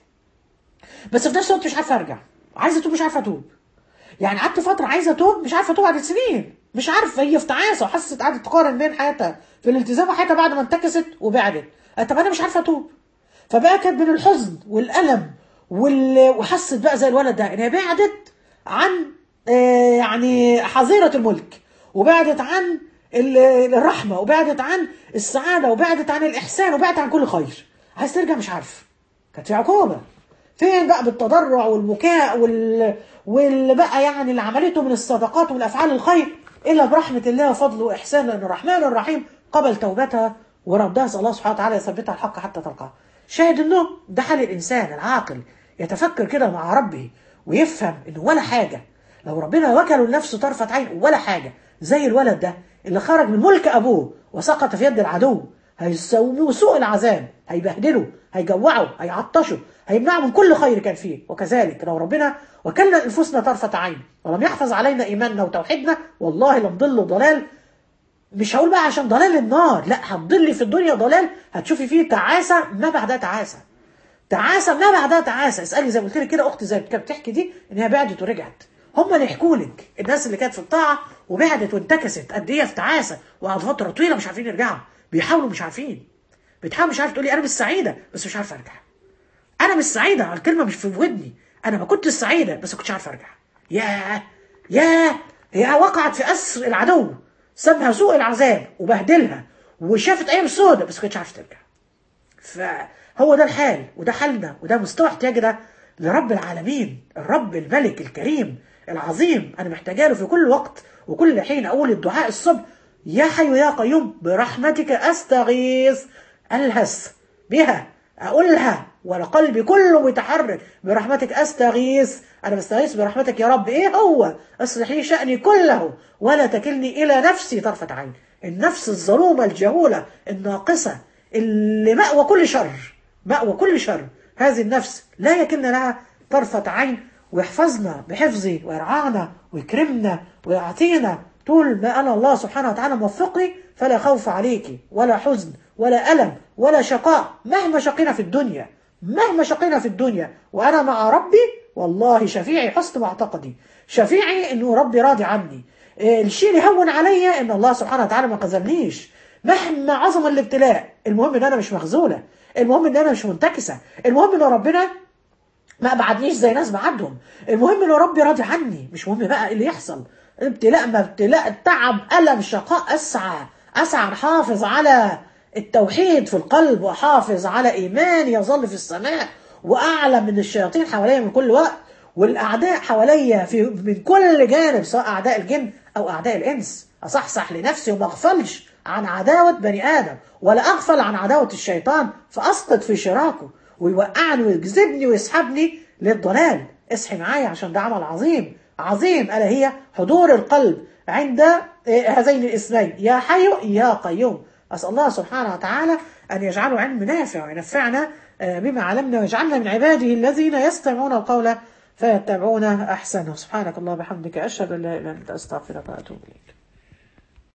بس في نفس الوقت مش عارفة أرجع، عايزة أتوب مش عارفة أتوب. يعني قعدت فترة عايزة أتوب مش عارفة أتوب بعد سنين، مش عارفة، هي في تعاسة وحست قعدت تقارن بين حياتها في الالتزام وحياتها بعد ما انتكست وبعدت. طب أنا مش عارفة أتوب، فبقى كانت من الحزن والألم وال... وحست بقى زي الولد ده إنها بعدت عن آه يعني حظيرة الملك، وبعدت عن الرحمة، وبعدت عن السعادة، وبعدت عن الإحسان، وبعدت عن كل خير. عايز ترجع مش عارف، كانت في عقوبة. فين بقى بالتضرع والبكاء وال... واللي بقى يعني اللي عملته من الصدقات ومن أفعال الخير، إلا برحمة الله وفضله وإحسانه، لأنه الرحمن الرحيم قبل توبتها وردها، أسأل الله سبحانه وتعالى يثبتها الحق حتى تلقاه. شاهد إنه ده حال الإنسان العاقل، يتفكر كده مع ربه ويفهم إنه ولا حاجة، لو ربنا وكله لنفسه طرفة عين ولا حاجة. زي الولد ده اللي خرج من ملك أبوه وسقط في يد العدو، هيسوموه سوء العذاب، هيبهدله، هيجوعه، هيعطشه، هيمنعه من كل خير كان فيه. وكذلك لو ربنا وكلنا انفسنا طرفة عين ولم يحفظ علينا ايماننا وتوحيدنا، والله لنضل ضلال، مش هقول بقى عشان ضلال النار، لا، هتضلي في الدنيا ضلال هتشوفي فيه تعاسة ما بعدها تعاسة، تعاسة ما بعدها تعاسة. اسألي زي ما قلت لك كده اختي زي اللي كانت بتحكي دي ان هي بعدت ورجعت، هم اللي يحكوا لك الناس اللي كانت في الطاعة وبعدت وانتكست قد ايه في تعاسة وقعدوا فترة طويلة مش عارفين يرجعوا، بيحاولوا مش عارفين، بتحاول مش عارف تقولي انا مش سعيدة بس مش عارفة ارجع، انا مش سعيدة، الكلمة مش في ودني، انا ما كنتش سعيدة بس ما كنتش عارفة ارجع. ياه ياه، هي وقعت في اسر العدو، سابها سوء العذاب وبهدلها وشافت ايام سودة بس ما كانتش عارفة ترجع. فهو ده الحال وده حالنا وده مستوى احتياجنا لرب العالمين، الرب الملك الكريم العظيم. انا محتاجه له في كل وقت وكل حين. اقول الدعاء الصبح: يا حي يا قيوم برحمتك استغيث، الهس بها اقولها ولا قلبي كله متحرك، برحمتك استغيث، انا بستغيث برحمتك يا رب. ايه هو؟ اصلح لي شأني كله ولا تكلني الى نفسي طرفة عين. النفس الظلومة الجهولة الناقصة اللي مأوى كل شر، مأوى كل شر، هذه النفس لا يكلنا لها طرفة عين. ويحفظنا بحفظه ويرعانا ويكرمنا ويعطينا طول ما أنا الله سبحانه وتعالى موفقني، فلا خوف عليك ولا حزن ولا ألم ولا شقاء مهما شقينا في الدنيا، مهما شقينا في الدنيا وأنا مع ربي. والله شفيعي حسن معتقدي، شفيعي إنه ربي راضي عني. الشيء اللي هون عليا إن الله سبحانه وتعالى ما خذلنيش مهما عظم الابتلاء. المهم إن أنا مش مخذولة، المهم إن أنا مش منتكسة، المهم إن ربنا ما ابعدنيش زي ناس بعدهم، المهم ان ربي راضي عني. مش مهم بقى اللي يحصل، ابتلاء ما ابتلاء، تعب، ألم، شقاء، اسعى اسعى احافظ على التوحيد في القلب واحافظ على ايمان يظل في السماء، واعلم من الشياطين حواليا من كل وقت والاعداء حواليا في من كل جانب، سواء اعداء الجن او اعداء الانس. اصحصح لنفسي وما اغفلش عن عداوه بني ادم ولا اغفل عن عداوه الشيطان، فاسقط في شراكه ويوقعني ويجذبني ويسحبني للضلال. اصحي معايا عشان ده عمل عظيم عظيم، ألا هي حضور القلب عند هذين الاسمين يا حي يا قيوم. أسأل الله سبحانه وتعالى أن يجعله علم نافع وينفعنا بما علمنا ويجعلنا من عباده الذين يستمعون القول فيتبعون أحسنه. سبحانك الله وبحمدك، أشهد أن لا إله إلا أنت، أستغفرك وأتوب إليك.